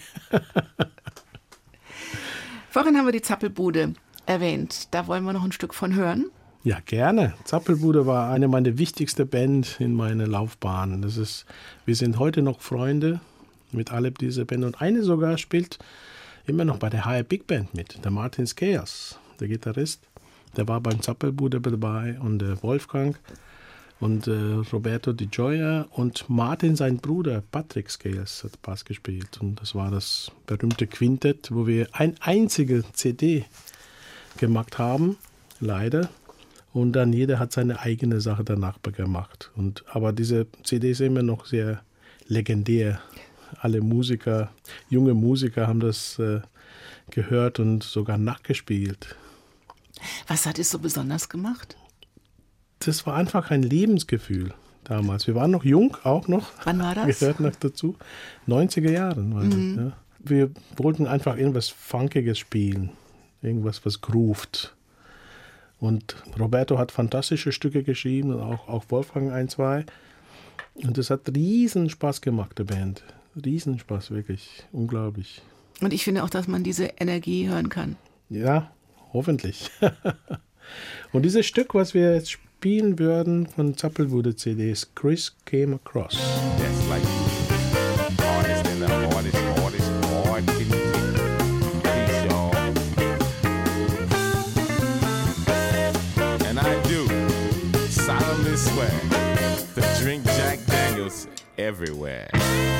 Vorhin haben wir die Zappelbude erwähnt. Da wollen wir noch ein Stück von hören. Ja, gerne. Zappelbude war eine meiner wichtigsten Bands in meiner Laufbahn. Wir sind heute noch Freunde mit alle dieser Band. Und eine sogar spielt immer noch bei der HR Big Band mit, der Martin Scales, der Gitarrist. Der war beim Zappelbude dabei und der Wolfgang und Roberto Di Gioia und Martin, sein Bruder Patrick Scales, hat Bass gespielt. Und das war das berühmte Quintett, wo wir eine einzige CD gemacht haben, leider. Und dann jeder hat seine eigene Sache danach gemacht. Aber diese CD ist immer noch sehr legendär. Alle Musiker, junge Musiker haben das gehört und sogar nachgespielt. Was hat es so besonders gemacht? Das war einfach ein Lebensgefühl damals. Wir waren noch jung, auch noch. Wann war das? Gehört noch dazu. 90er Jahren war das, ja. Wir wollten einfach irgendwas Funkiges spielen. Irgendwas, was groovt. Und Roberto hat fantastische Stücke geschrieben, auch Wolfgang 1, 2. Und das hat riesen Spaß gemacht, die Band. Riesen Spaß, wirklich. Unglaublich. Und ich finde auch, dass man diese Energie hören kann. Ja, hoffentlich. Und dieses Stück, was wir jetzt spielen würden von Zappelbude CD ist Chris Came Across. That's like artist and the artist hard can peace, y'all. And I do solemnly swear to drink Jack Daniels everywhere.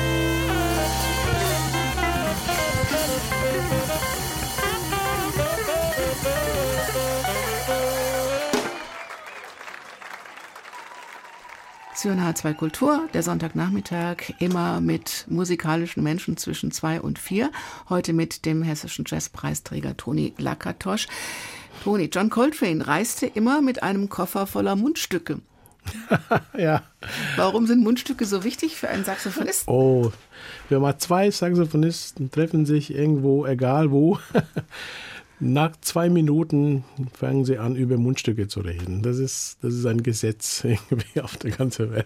H2 Kultur, der Sonntagnachmittag, immer mit musikalischen Menschen zwischen 2 und 4. Heute mit dem hessischen Jazzpreisträger Toni Lakatosch. Toni, John Coltrane reiste immer mit einem Koffer voller Mundstücke. Ja. Warum sind Mundstücke so wichtig für einen Saxophonisten? Oh, wenn mal zwei Saxophonisten treffen sich irgendwo, egal wo, nach 2 Minuten fangen sie an, über Mundstücke zu reden. Das ist ein Gesetz irgendwie auf der ganzen Welt.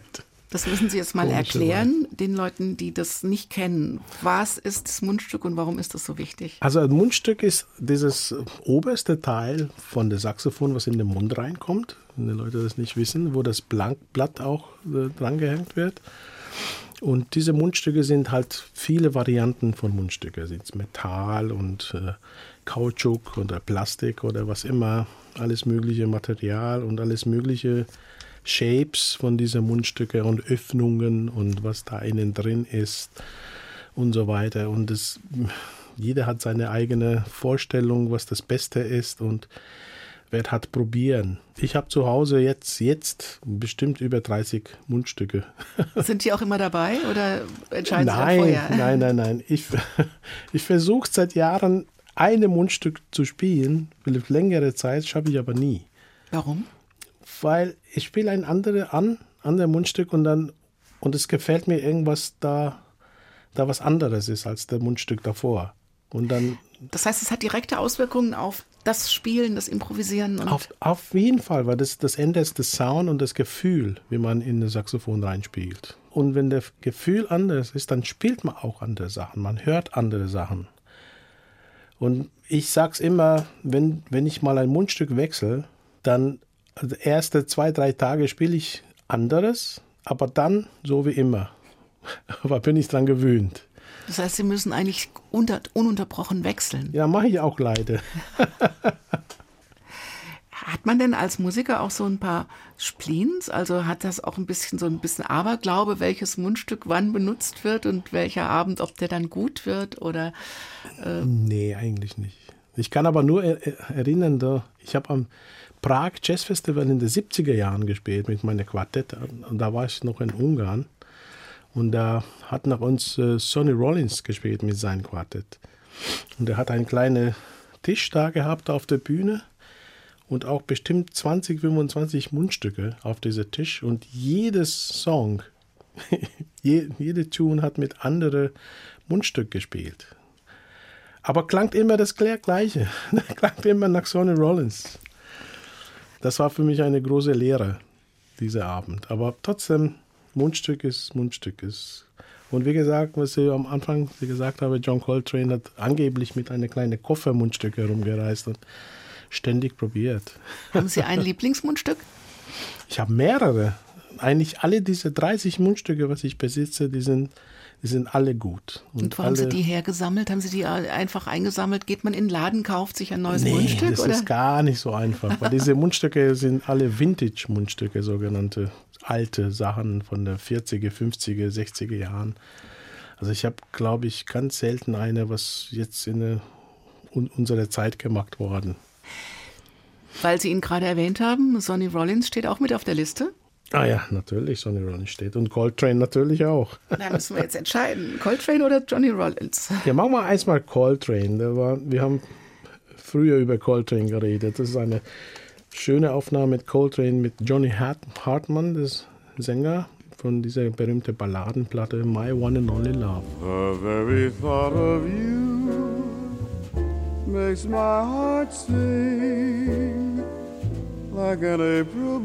Das müssen Sie jetzt mal erklären, den Leuten, die das nicht kennen. Was ist das Mundstück und warum ist das so wichtig? Also ein Mundstück ist dieses oberste Teil von der Saxophon, was in den Mund reinkommt. Wenn die Leute das nicht wissen, wo das Blatt auch dran gehängt wird. Und diese Mundstücke sind halt viele Varianten von Mundstücke. Sind Metall und Kautschuk oder Plastik oder was immer. Alles mögliche Material und alles mögliche Shapes von diesen Mundstücke und Öffnungen und was da innen drin ist und so weiter. Und jeder hat seine eigene Vorstellung, was das Beste ist und wer hat probieren. Ich habe zu Hause jetzt bestimmt über 30 Mundstücke. Sind die auch immer dabei oder entscheiden Sie dann vorher? Nein. Ich versuche seit Jahren, ein Mundstück zu spielen. Für längere Zeit schaffe ich aber nie. Warum? Weil ich spiele ein anderes Mundstück und es gefällt mir irgendwas da was anderes ist als das Mundstück davor. Und dann, das heißt, es hat direkte Auswirkungen auf das Spielen, das Improvisieren? Auf jeden Fall, weil das Ende ist das Sound und das Gefühl, wie man in das Saxophon reinspielt. Und wenn das Gefühl anders ist, dann spielt man auch andere Sachen, man hört andere Sachen. Und ich sag's immer, wenn ich mal ein Mundstück wechsle, dann also erste 2-3 Tage spiele ich anderes, aber dann so wie immer. Aber bin ich dran gewöhnt. Das heißt, Sie müssen eigentlich ununterbrochen wechseln. Ja, mache ich auch leider. Hat man denn als Musiker auch so ein paar Spleens? Also hat das auch ein bisschen Aberglaube, welches Mundstück wann benutzt wird und welcher Abend, ob der dann gut wird? Oder? Nee, eigentlich nicht. Ich kann aber nur erinnern, ich habe am Prag Jazz Festival in den 70er Jahren gespielt mit meiner Quartett. Und da war ich noch in Ungarn. Und da hat nach uns Sonny Rollins gespielt mit seinem Quartett. Und er hat einen kleinen Tisch da gehabt auf der Bühne und auch bestimmt 20, 25 Mundstücke auf diesem Tisch. Und jedes Song, jede Tune hat mit anderem Mundstück gespielt. Aber klang immer das Gleiche. Klang immer nach Sonny Rollins. Das war für mich eine große Lehre, dieser Abend. Aber trotzdem, Mundstück ist Mundstück. Und wie gesagt, was ich am Anfang gesagt habe, John Coltrane hat angeblich mit einer kleinen Koffer Mundstücke herumgereist und ständig probiert. Haben Sie ein Lieblingsmundstück? Ich habe mehrere. Eigentlich alle diese 30 Mundstücke, was ich besitze, die sind alle gut. Und wo haben Sie die hergesammelt? Haben Sie die einfach eingesammelt? Geht man in den Laden, kauft sich ein neues Mundstück? Das oder? Ist gar nicht so einfach. Weil diese Mundstücke sind alle Vintage-Mundstücke, sogenannte alte Sachen von der 40er, 50er, 60er Jahren. Also ich habe, glaube ich, ganz selten eine, was jetzt in unserer Zeit gemacht worden. Weil Sie ihn gerade erwähnt haben, Sonny Rollins steht auch mit auf der Liste. Ah ja, natürlich, Sonny Rollins steht. Und Coltrane natürlich auch. Da müssen wir jetzt entscheiden, Coltrane oder Johnny Rollins? Ja, machen wir erstmal Coltrane. Wir haben früher über Coltrane geredet. Das ist eine schöne Aufnahme mit Coltrane, mit Johnny Hartman, das Sänger von dieser berühmten Balladenplatte My One and Only Love. The very thought of you makes my heart sing like an April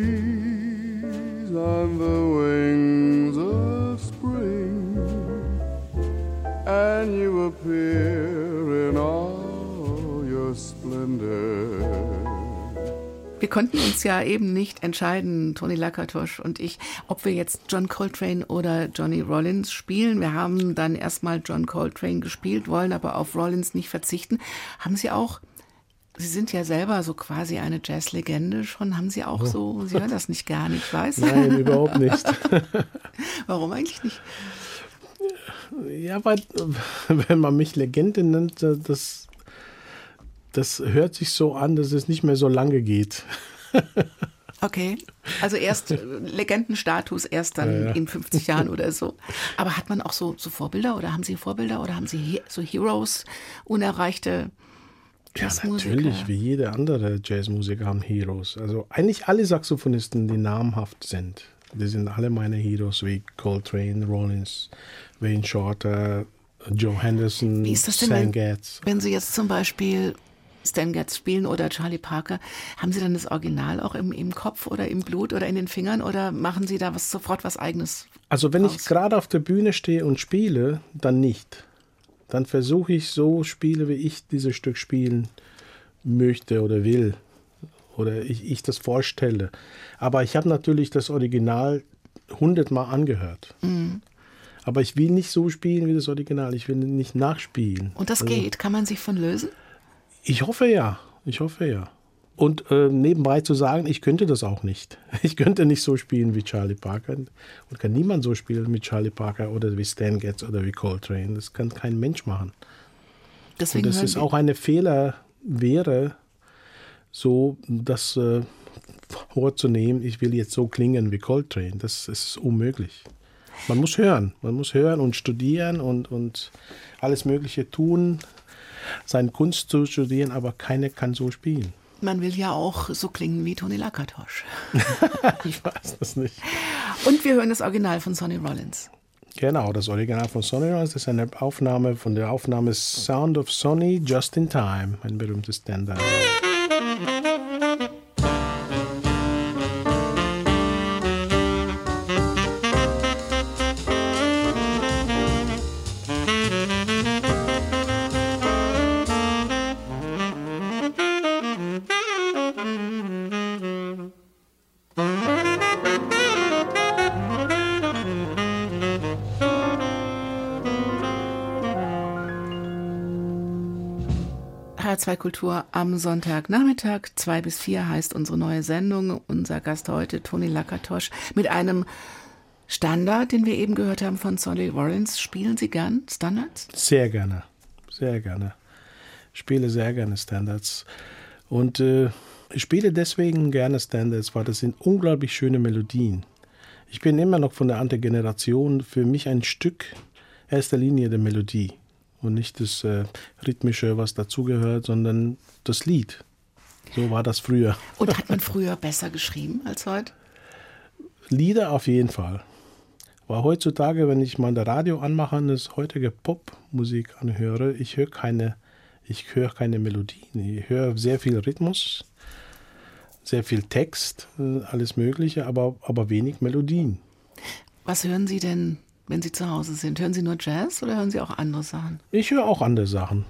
breeze on the wings of spring, and you appear in all your splendor. Wir konnten uns ja eben nicht entscheiden, Tony Lakatosh und ich, ob wir jetzt John Coltrane oder Johnny Rollins spielen. Wir haben dann erstmal John Coltrane gespielt, wollen aber auf Rollins nicht verzichten. Haben Sie auch, Sie sind ja selber so quasi eine Jazzlegende schon, haben Sie auch so, Sie hören das nicht gar nicht, weiß? Nein, überhaupt nicht. Warum eigentlich nicht? Ja, weil, wenn man mich Legende nennt, das hört sich so an, dass es nicht mehr so lange geht. Okay, also erst Legendenstatus, erst dann in 50 Jahren oder so. Aber hat man auch so Vorbilder oder haben Sie Vorbilder oder haben Sie so Heroes, unerreichte Jazzmusiker? Ja, natürlich, wie jede andere Jazzmusiker haben Heroes. Also eigentlich alle Saxophonisten, die namhaft sind, die sind alle meine Heroes, wie Coltrane, Rollins, Wayne Shorter, Joe Henderson, Wie ist das denn, Stan Getz. wenn Sie jetzt zum Beispiel Stan Getz spielen oder Charlie Parker, haben Sie dann das Original auch im Kopf oder im Blut oder in den Fingern oder machen Sie da sofort was Eigenes? Also wenn ich gerade auf der Bühne stehe und spiele, dann nicht. Dann versuche ich so spiele, wie ich dieses Stück spielen möchte oder will. Oder ich das vorstelle. Aber ich habe natürlich das Original 100-mal angehört. Mhm. Aber ich will nicht so spielen wie das Original. Ich will nicht nachspielen. Und das geht? Kann man sich von lösen? Ich hoffe ja. Und nebenbei zu sagen, ich könnte das auch nicht. Ich könnte nicht so spielen wie Charlie Parker. Und kann niemand so spielen wie Charlie Parker oder wie Stan Getz oder wie Coltrane. Das kann kein Mensch machen. Deswegen und das ist auch eine Fehler wäre, so das vorzunehmen, ich will jetzt so klingen wie Coltrane. Das ist unmöglich. Man muss hören und studieren und alles Mögliche tun, seine Kunst zu studieren, aber keiner kann so spielen. Man will ja auch so klingen wie Tony Lakatosh. Ich weiß das nicht. Und wir hören das Original von Sonny Rollins. Genau, das Original von Sonny Rollins ist eine Aufnahme von der Aufnahme Sound of Sonny Just in Time, ein berühmtes Standard. HR2 Kultur am Sonntagnachmittag, 2 bis 4 heißt unsere neue Sendung. Unser Gast heute, Tony Lakatosh, mit einem Standard, den wir eben gehört haben von Sonny Rollins. Spielen Sie gern Standards? Sehr gerne. Ich spiele sehr gerne Standards. Und ich spiele deswegen gerne Standards, weil das sind unglaublich schöne Melodien. Ich bin immer noch von der anderen Generation. Für mich ein Stück, erster Linie der Melodie. Und nicht das Rhythmische, was dazugehört, sondern das Lied. So war das früher. Und hat man früher besser geschrieben als heute? Lieder auf jeden Fall. Weil heutzutage, wenn ich mal das Radio anmache und das heutige Popmusik anhöre, ich höre keine Melodien. Ich höre sehr viel Rhythmus, sehr viel Text, alles Mögliche, aber wenig Melodien. Was hören Sie denn, wenn Sie zu Hause sind? Hören Sie nur Jazz oder hören Sie auch andere Sachen? Ich höre auch andere Sachen.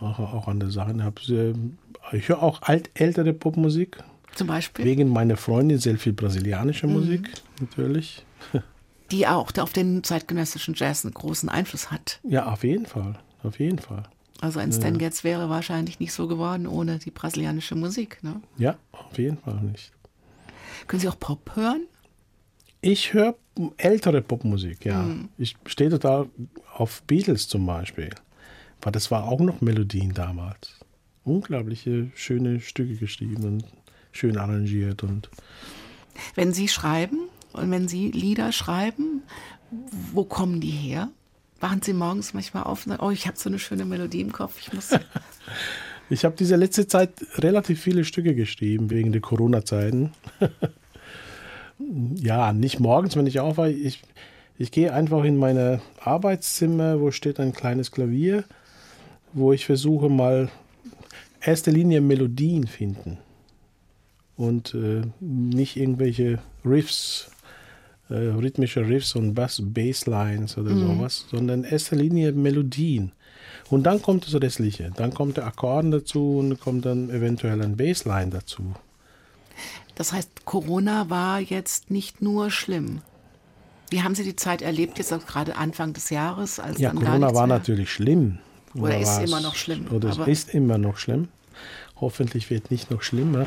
Ich höre auch ältere Popmusik. Zum Beispiel? Wegen meiner Freundin sehr viel brasilianische Musik, natürlich. Die auch auf den zeitgenössischen Jazz einen großen Einfluss hat. Ja, auf jeden Fall. Also ein Stan Getz wäre wahrscheinlich nicht so geworden ohne die brasilianische Musik, ne? Ja, auf jeden Fall nicht. Können Sie auch Pop hören? Ich höre ältere Popmusik, ja. Ich stehe total auf Beatles zum Beispiel. Weil das war auch noch Melodien damals. Unglaubliche, schöne Stücke geschrieben und schön arrangiert. Wenn Sie schreiben und wenn Sie Lieder schreiben, wo kommen die her? Wachen Sie morgens manchmal auf und sagen, oh, ich habe so eine schöne Melodie im Kopf, ich muss... Ich habe diese letzte Zeit relativ viele Stücke geschrieben, wegen der Corona-Zeiten. Ja, nicht morgens, wenn ich aufwache. Ich gehe einfach in mein Arbeitszimmer, wo steht ein kleines Klavier, wo ich versuche mal erster Linie Melodien finden. Und nicht irgendwelche Riffs, rhythmische Riffs und Basslines oder sowas, sondern in erster Linie Melodien. Und dann kommt das Restliche. Dann kommt der Akkorden dazu und kommt dann eventuell ein Bassline dazu. Das heißt, Corona war jetzt nicht nur schlimm. Wie haben Sie die Zeit erlebt, jetzt auch gerade Anfang des Jahres? Als ja, dann Corona war natürlich schlimm. Oder ist es immer noch schlimm? Oder es ist immer noch schlimm. Hoffentlich wird nicht noch schlimmer.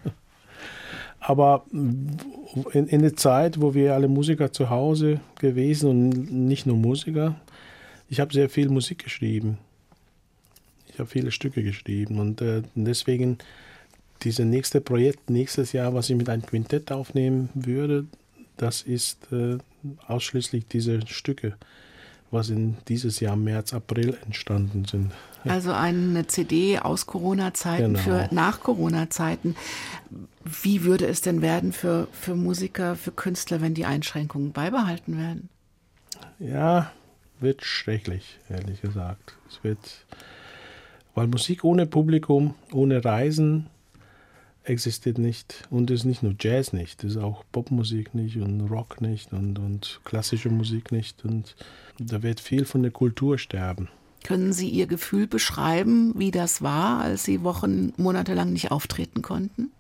Aber in der Zeit, wo wir alle Musiker zu Hause gewesen und nicht nur Musiker, ich habe sehr viel Musik geschrieben. Ich habe viele Stücke geschrieben und deswegen dieses nächste Projekt nächstes Jahr, was ich mit einem Quintett aufnehmen würde, das ist ausschließlich diese Stücke, was in dieses Jahr März, April entstanden sind. Also eine CD aus Corona-Zeiten für Nach-Corona-Zeiten. Wie würde es denn werden für Musiker, für Künstler, wenn die Einschränkungen beibehalten werden? Ja, wird schrecklich, ehrlich gesagt. Es wird, Weil Musik ohne Publikum, ohne Reisen existiert nicht. Und es ist nicht nur Jazz nicht, es ist auch Popmusik nicht und Rock nicht und klassische Musik nicht. Und da wird viel von der Kultur sterben. Können Sie Ihr Gefühl beschreiben, wie das war, als Sie Wochen, Monate lang nicht auftreten konnten?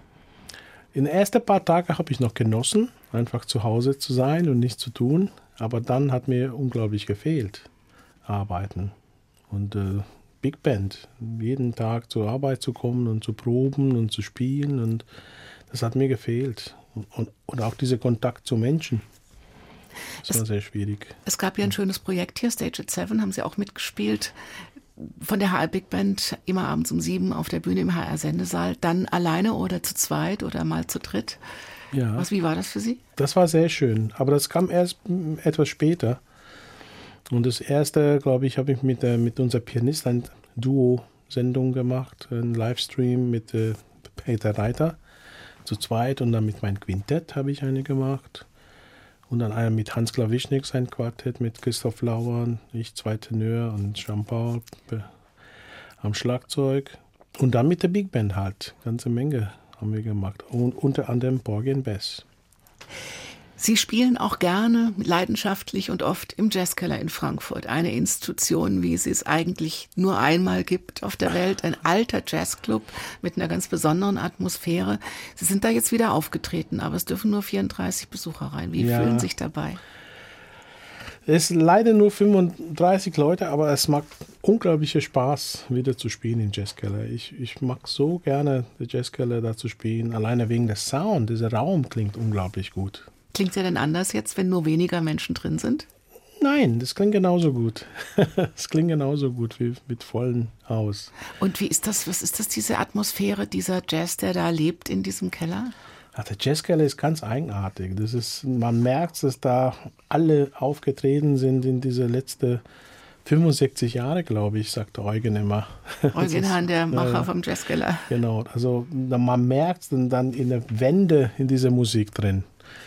In den ersten paar Tagen habe ich noch genossen, einfach zu Hause zu sein und nichts zu tun. Aber dann hat mir unglaublich gefehlt, arbeiten. Und Big Band, jeden Tag zur Arbeit zu kommen und zu proben und zu spielen. Und das hat mir gefehlt. Und auch dieser Kontakt zu Menschen. Das war sehr schwierig. Es gab ja ein schönes Projekt hier, Stage at 7, haben Sie auch mitgespielt. Von der HR Big Band immer abends um 7 auf der Bühne im HR-Sendesaal. Dann alleine oder zu zweit oder mal zu dritt. Ja. Wie war das für Sie? Das war sehr schön. Aber das kam erst etwas später. Und das erste, glaube ich, habe ich mit unserem Pianist eine Duo-Sendung gemacht. Ein Livestream mit Peter Reiter zu zweit. Und dann mit meinem Quintett habe ich eine gemacht. Und dann einer mit Hans Klawischnik, sein Quartett mit Christoph Lauer, ich 2 Tenör und Jean-Paul am Schlagzeug. Und dann mit der Big Band halt, ganze Menge haben wir gemacht. Und unter anderem Porgy and Bess. Sie spielen auch gerne, leidenschaftlich und oft im Jazzkeller in Frankfurt. Eine Institution, wie sie es eigentlich nur einmal gibt auf der Welt. Ein alter Jazzclub mit einer ganz besonderen Atmosphäre. Sie sind da jetzt wieder aufgetreten, aber es dürfen nur 34 Besucher rein. Wie fühlen Sie sich dabei? Es sind leider nur 35 Leute, aber es macht unglaublichen Spaß, wieder zu spielen im Jazzkeller. Ich mag so gerne den Jazzkeller da zu spielen. Alleine wegen des Sound. Dieser Raum klingt unglaublich gut. Klingt ja denn anders jetzt, wenn nur weniger Menschen drin sind? Nein, das klingt genauso gut. Es klingt genauso gut wie mit vollem Haus. Und wie ist das, was ist das, diese Atmosphäre, dieser Jazz, der da lebt in diesem Keller? Ach, der Jazzkeller ist ganz eigenartig. Man merkt, dass da alle aufgetreten sind in diese letzten 65 Jahre, glaube ich, sagt Eugen immer. Eugen Hahn, der Macher vom Jazzkeller. Genau, also man merkt es dann in der Wände in dieser Musik drin.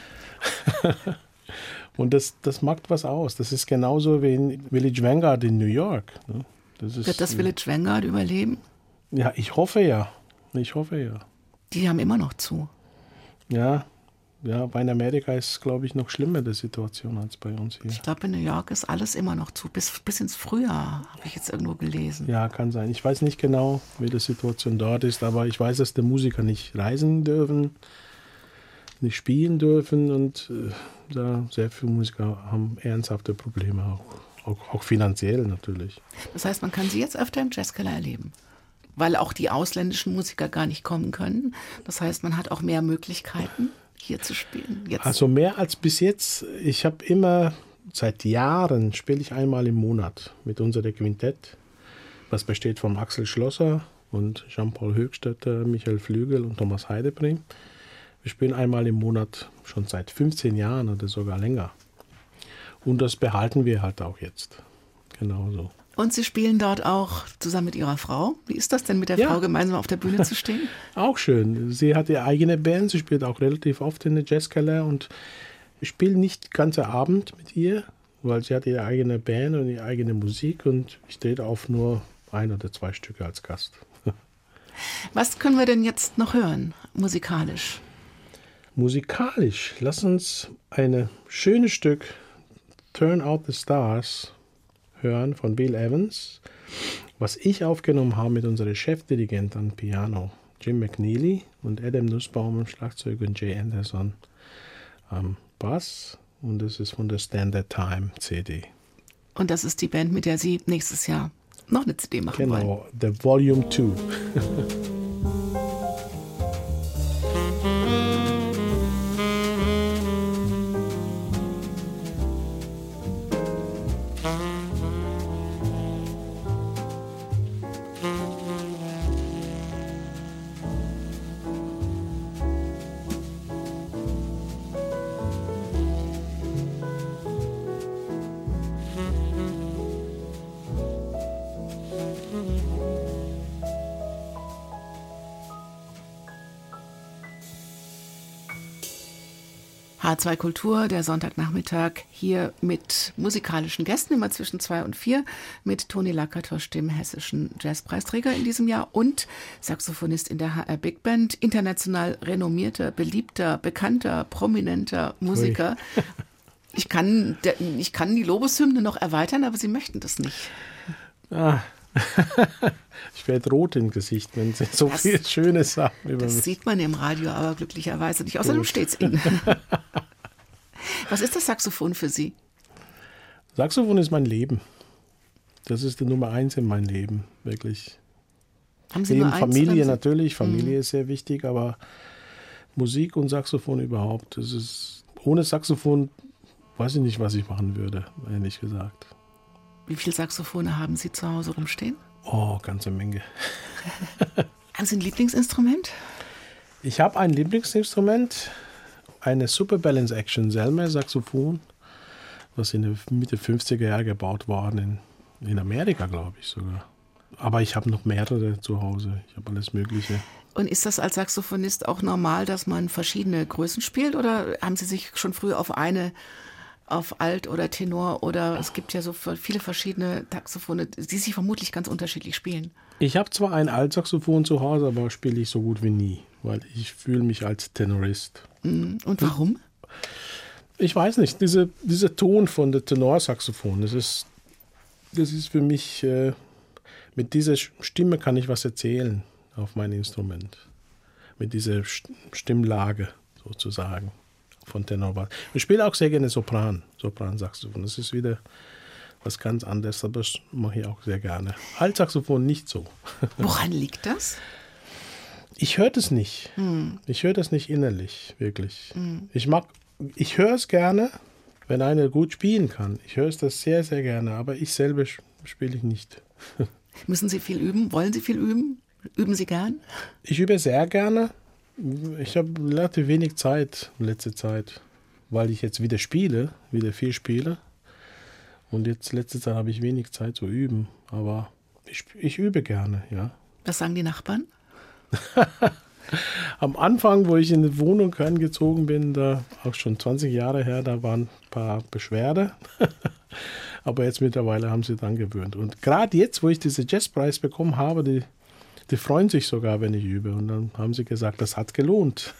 Und das macht was aus. Das ist genauso wie in Village Vanguard in New York. Wird das Village Vanguard überleben? Ja, ich hoffe ja. Die haben immer noch zu. Ja, bei Amerika ist, glaube ich, noch schlimmer die Situation als bei uns hier. Ich glaube, in New York ist alles immer noch zu. Bis ins Frühjahr, habe ich jetzt irgendwo gelesen. Ja, kann sein. Ich weiß nicht genau, wie die Situation dort ist, aber ich weiß, dass die Musiker nicht reisen dürfen, nicht spielen dürfen und da sehr viele Musiker haben ernsthafte Probleme, auch finanziell natürlich. Das heißt, man kann sie jetzt öfter im Jazzkeller erleben, weil auch die ausländischen Musiker gar nicht kommen können. Das heißt, man hat auch mehr Möglichkeiten, hier zu spielen. Jetzt. Also mehr als bis jetzt. Ich habe immer, seit Jahren spiele ich einmal im Monat mit unserem Quintett, was besteht von Axel Schlosser und Jean-Paul Höchstädter, Michael Flügel und Thomas Heidebrim. Wir spielen einmal im Monat schon seit 15 Jahren oder sogar länger. Und das behalten wir halt auch jetzt. Genauso. Und Sie spielen dort auch zusammen mit Ihrer Frau. Wie ist das denn, mit der Frau gemeinsam auf der Bühne zu stehen? Auch schön. Sie hat ihre eigene Band. Sie spielt auch relativ oft in der Jazzkeller. Und ich spiele nicht den ganzen Abend mit ihr, weil sie hat ihre eigene Band und ihre eigene Musik. Und ich trete auf nur 1 oder 2 Stücke als Gast. Was können wir denn jetzt noch hören, musikalisch? Musikalisch, lass uns ein schönes Stück Turn Out the Stars hören von Bill Evans, was ich aufgenommen habe mit unserem Chefdirigent am Piano, Jim McNeely, und Adam Nussbaum am Schlagzeug und Jay Anderson am Bass. Und das ist von der Standard Time CD. Und das ist die Band, mit der Sie nächstes Jahr noch eine CD machen wollen. Genau, The Volume 2. H2 Kultur, der Sonntagnachmittag, hier mit musikalischen Gästen, immer zwischen 2 und 4, mit Toni Lakatosch, dem hessischen Jazzpreisträger in diesem Jahr und Saxophonist in der HR Big Band, international renommierter, beliebter, bekannter, prominenter Musiker. Ich kann die Lobeshymne noch erweitern, aber Sie möchten das nicht. Ich werde rot im Gesicht, wenn Sie so viel Schönes sagen über mich. Das sieht man im Radio aber glücklicherweise nicht. Außerdem steht es Ihnen. Was ist das Saxophon für Sie? Saxophon ist mein Leben. Das ist die Nummer 1 in meinem Leben, wirklich. Haben Sie Neben nur eins, Familie natürlich, Familie ist sehr wichtig, aber Musik und Saxophon überhaupt. Das ist, ohne Saxophon weiß ich nicht, was ich machen würde, ehrlich gesagt. Wie viele Saxophone haben Sie zu Hause rumstehen? Oh, ganze Menge. Haben Sie ein Lieblingsinstrument? Ich habe ein Lieblingsinstrument, eine Super Balance Action Selmer Saxophon, was in der Mitte 50er Jahre gebaut worden in Amerika, glaube ich sogar. Aber ich habe noch mehrere zu Hause. Ich habe alles Mögliche. Und ist das als Saxophonist auch normal, dass man verschiedene Größen spielt? Oder haben Sie sich schon früh auf Alt oder Tenor oder es gibt ja so viele verschiedene Saxophone, die sich vermutlich ganz unterschiedlich spielen? Ich habe zwar ein Altsaxophon zu Hause, aber spiele ich so gut wie nie, weil ich fühle mich als Tenorist. Und warum? Ich weiß nicht, dieser Ton von der Tenorsaxophon, das ist für mich, mit dieser Stimme kann ich was erzählen auf mein Instrument. Mit dieser Stimmlage sozusagen. Von Tenor. Ich spiele auch sehr gerne Sopransaxophon. Das ist wieder was ganz anderes, aber das mache ich auch sehr gerne. Altsaxophon nicht so. Woran liegt das? Ich höre das nicht. Ich höre das nicht innerlich, wirklich. Ich höre es gerne, wenn einer gut spielen kann. Ich höre es das sehr, sehr gerne, aber ich selber spiele ich nicht. Müssen Sie viel üben? Wollen Sie viel üben? Üben Sie gern? Ich übe sehr gerne. Ich habe relativ wenig Zeit in letzter Zeit, weil ich jetzt wieder viel spiele. Und jetzt letzte Zeit habe ich wenig Zeit zu üben, aber ich übe gerne, ja. Was sagen die Nachbarn? Am Anfang, wo ich in die Wohnung eingezogen bin, da auch schon 20 Jahre her, da waren ein paar Beschwerde. Aber jetzt mittlerweile haben sie dran gewöhnt. Und gerade jetzt, wo ich diesen Jazzpreis bekommen habe, die freuen sich sogar, wenn ich übe. Und dann haben sie gesagt, das hat gelohnt.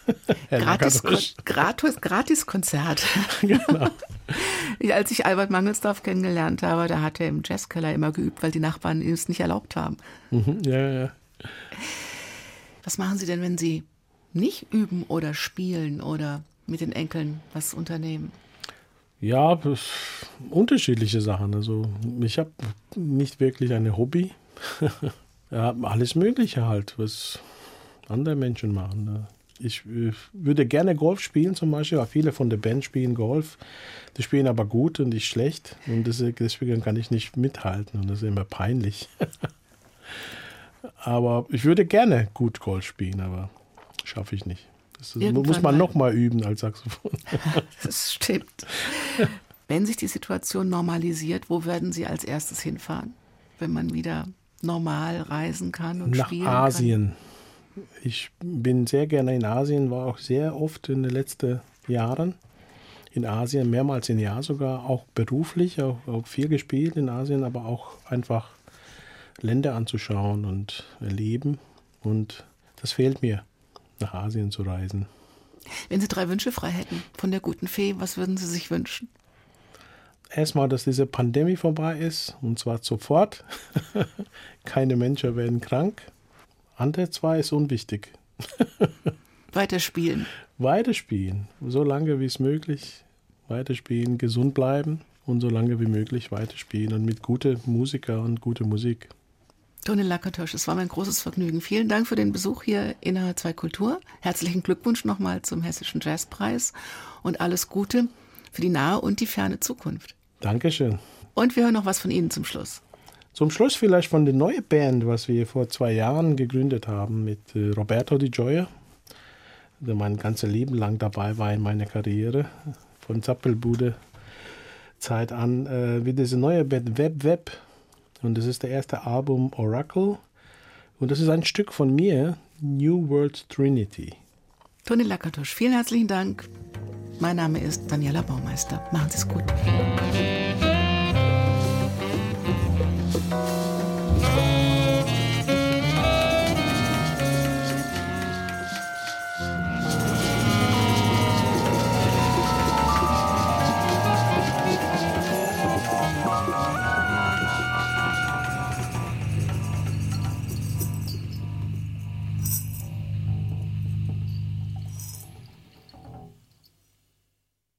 Gratis-Konzert. Genau. Als ich Albert Mangelsdorf kennengelernt habe, da hat er im Jazzkeller immer geübt, weil die Nachbarn ihm es nicht erlaubt haben. Ja. Was machen Sie denn, wenn Sie nicht üben oder spielen oder mit den Enkeln was unternehmen? Ja, unterschiedliche Sachen. Also ich habe nicht wirklich ein Hobby. Ja, alles Mögliche halt, was andere Menschen machen. Ich würde gerne Golf spielen zum Beispiel, weil viele von der Band spielen Golf. Die spielen aber gut und ich schlecht. Und deswegen kann ich nicht mithalten und das ist immer peinlich. Aber ich würde gerne gut Golf spielen, aber schaffe ich nicht. Das muss man noch mal üben als Saxophon. Das stimmt. Wenn sich die Situation normalisiert, wo werden Sie als erstes hinfahren, wenn man wieder normal reisen kann und spielen kann? Nach Asien. Ich bin sehr gerne in Asien, war auch sehr oft in den letzten Jahren in Asien, mehrmals im Jahr sogar, auch beruflich, auch viel gespielt in Asien, aber auch einfach Länder anzuschauen und erleben. Und das fehlt mir, nach Asien zu reisen. Wenn Sie 3 Wünsche frei hätten von der guten Fee, was würden Sie sich wünschen? Erstmal, dass diese Pandemie vorbei ist, und zwar sofort. Keine Menschen werden krank. Andere 2 ist unwichtig. Weiterspielen. Weiterspielen, so lange wie es möglich. Weiterspielen, gesund bleiben und so lange wie möglich weiterspielen und mit guten Musikern und guter Musik. Toni Lakatosch, es war mein großes Vergnügen. Vielen Dank für den Besuch hier in H2 Kultur. Herzlichen Glückwunsch nochmal zum Hessischen Jazzpreis und alles Gute für die nahe und die ferne Zukunft. Dankeschön. Und wir hören noch was von Ihnen zum Schluss. Zum Schluss vielleicht von der neuen Band, was wir vor 2 Jahren gegründet haben mit Roberto Di Gioia, der mein ganzes Leben lang dabei war in meiner Karriere, von Zappelbude Zeit an, wie diese neue Band Web. Und das ist der erste Album Oracle. Und das ist ein Stück von mir, New World Trinity. Toni Lakatosch, vielen herzlichen Dank. Mein Name ist Daniela Baumeister. Machen Sie es gut.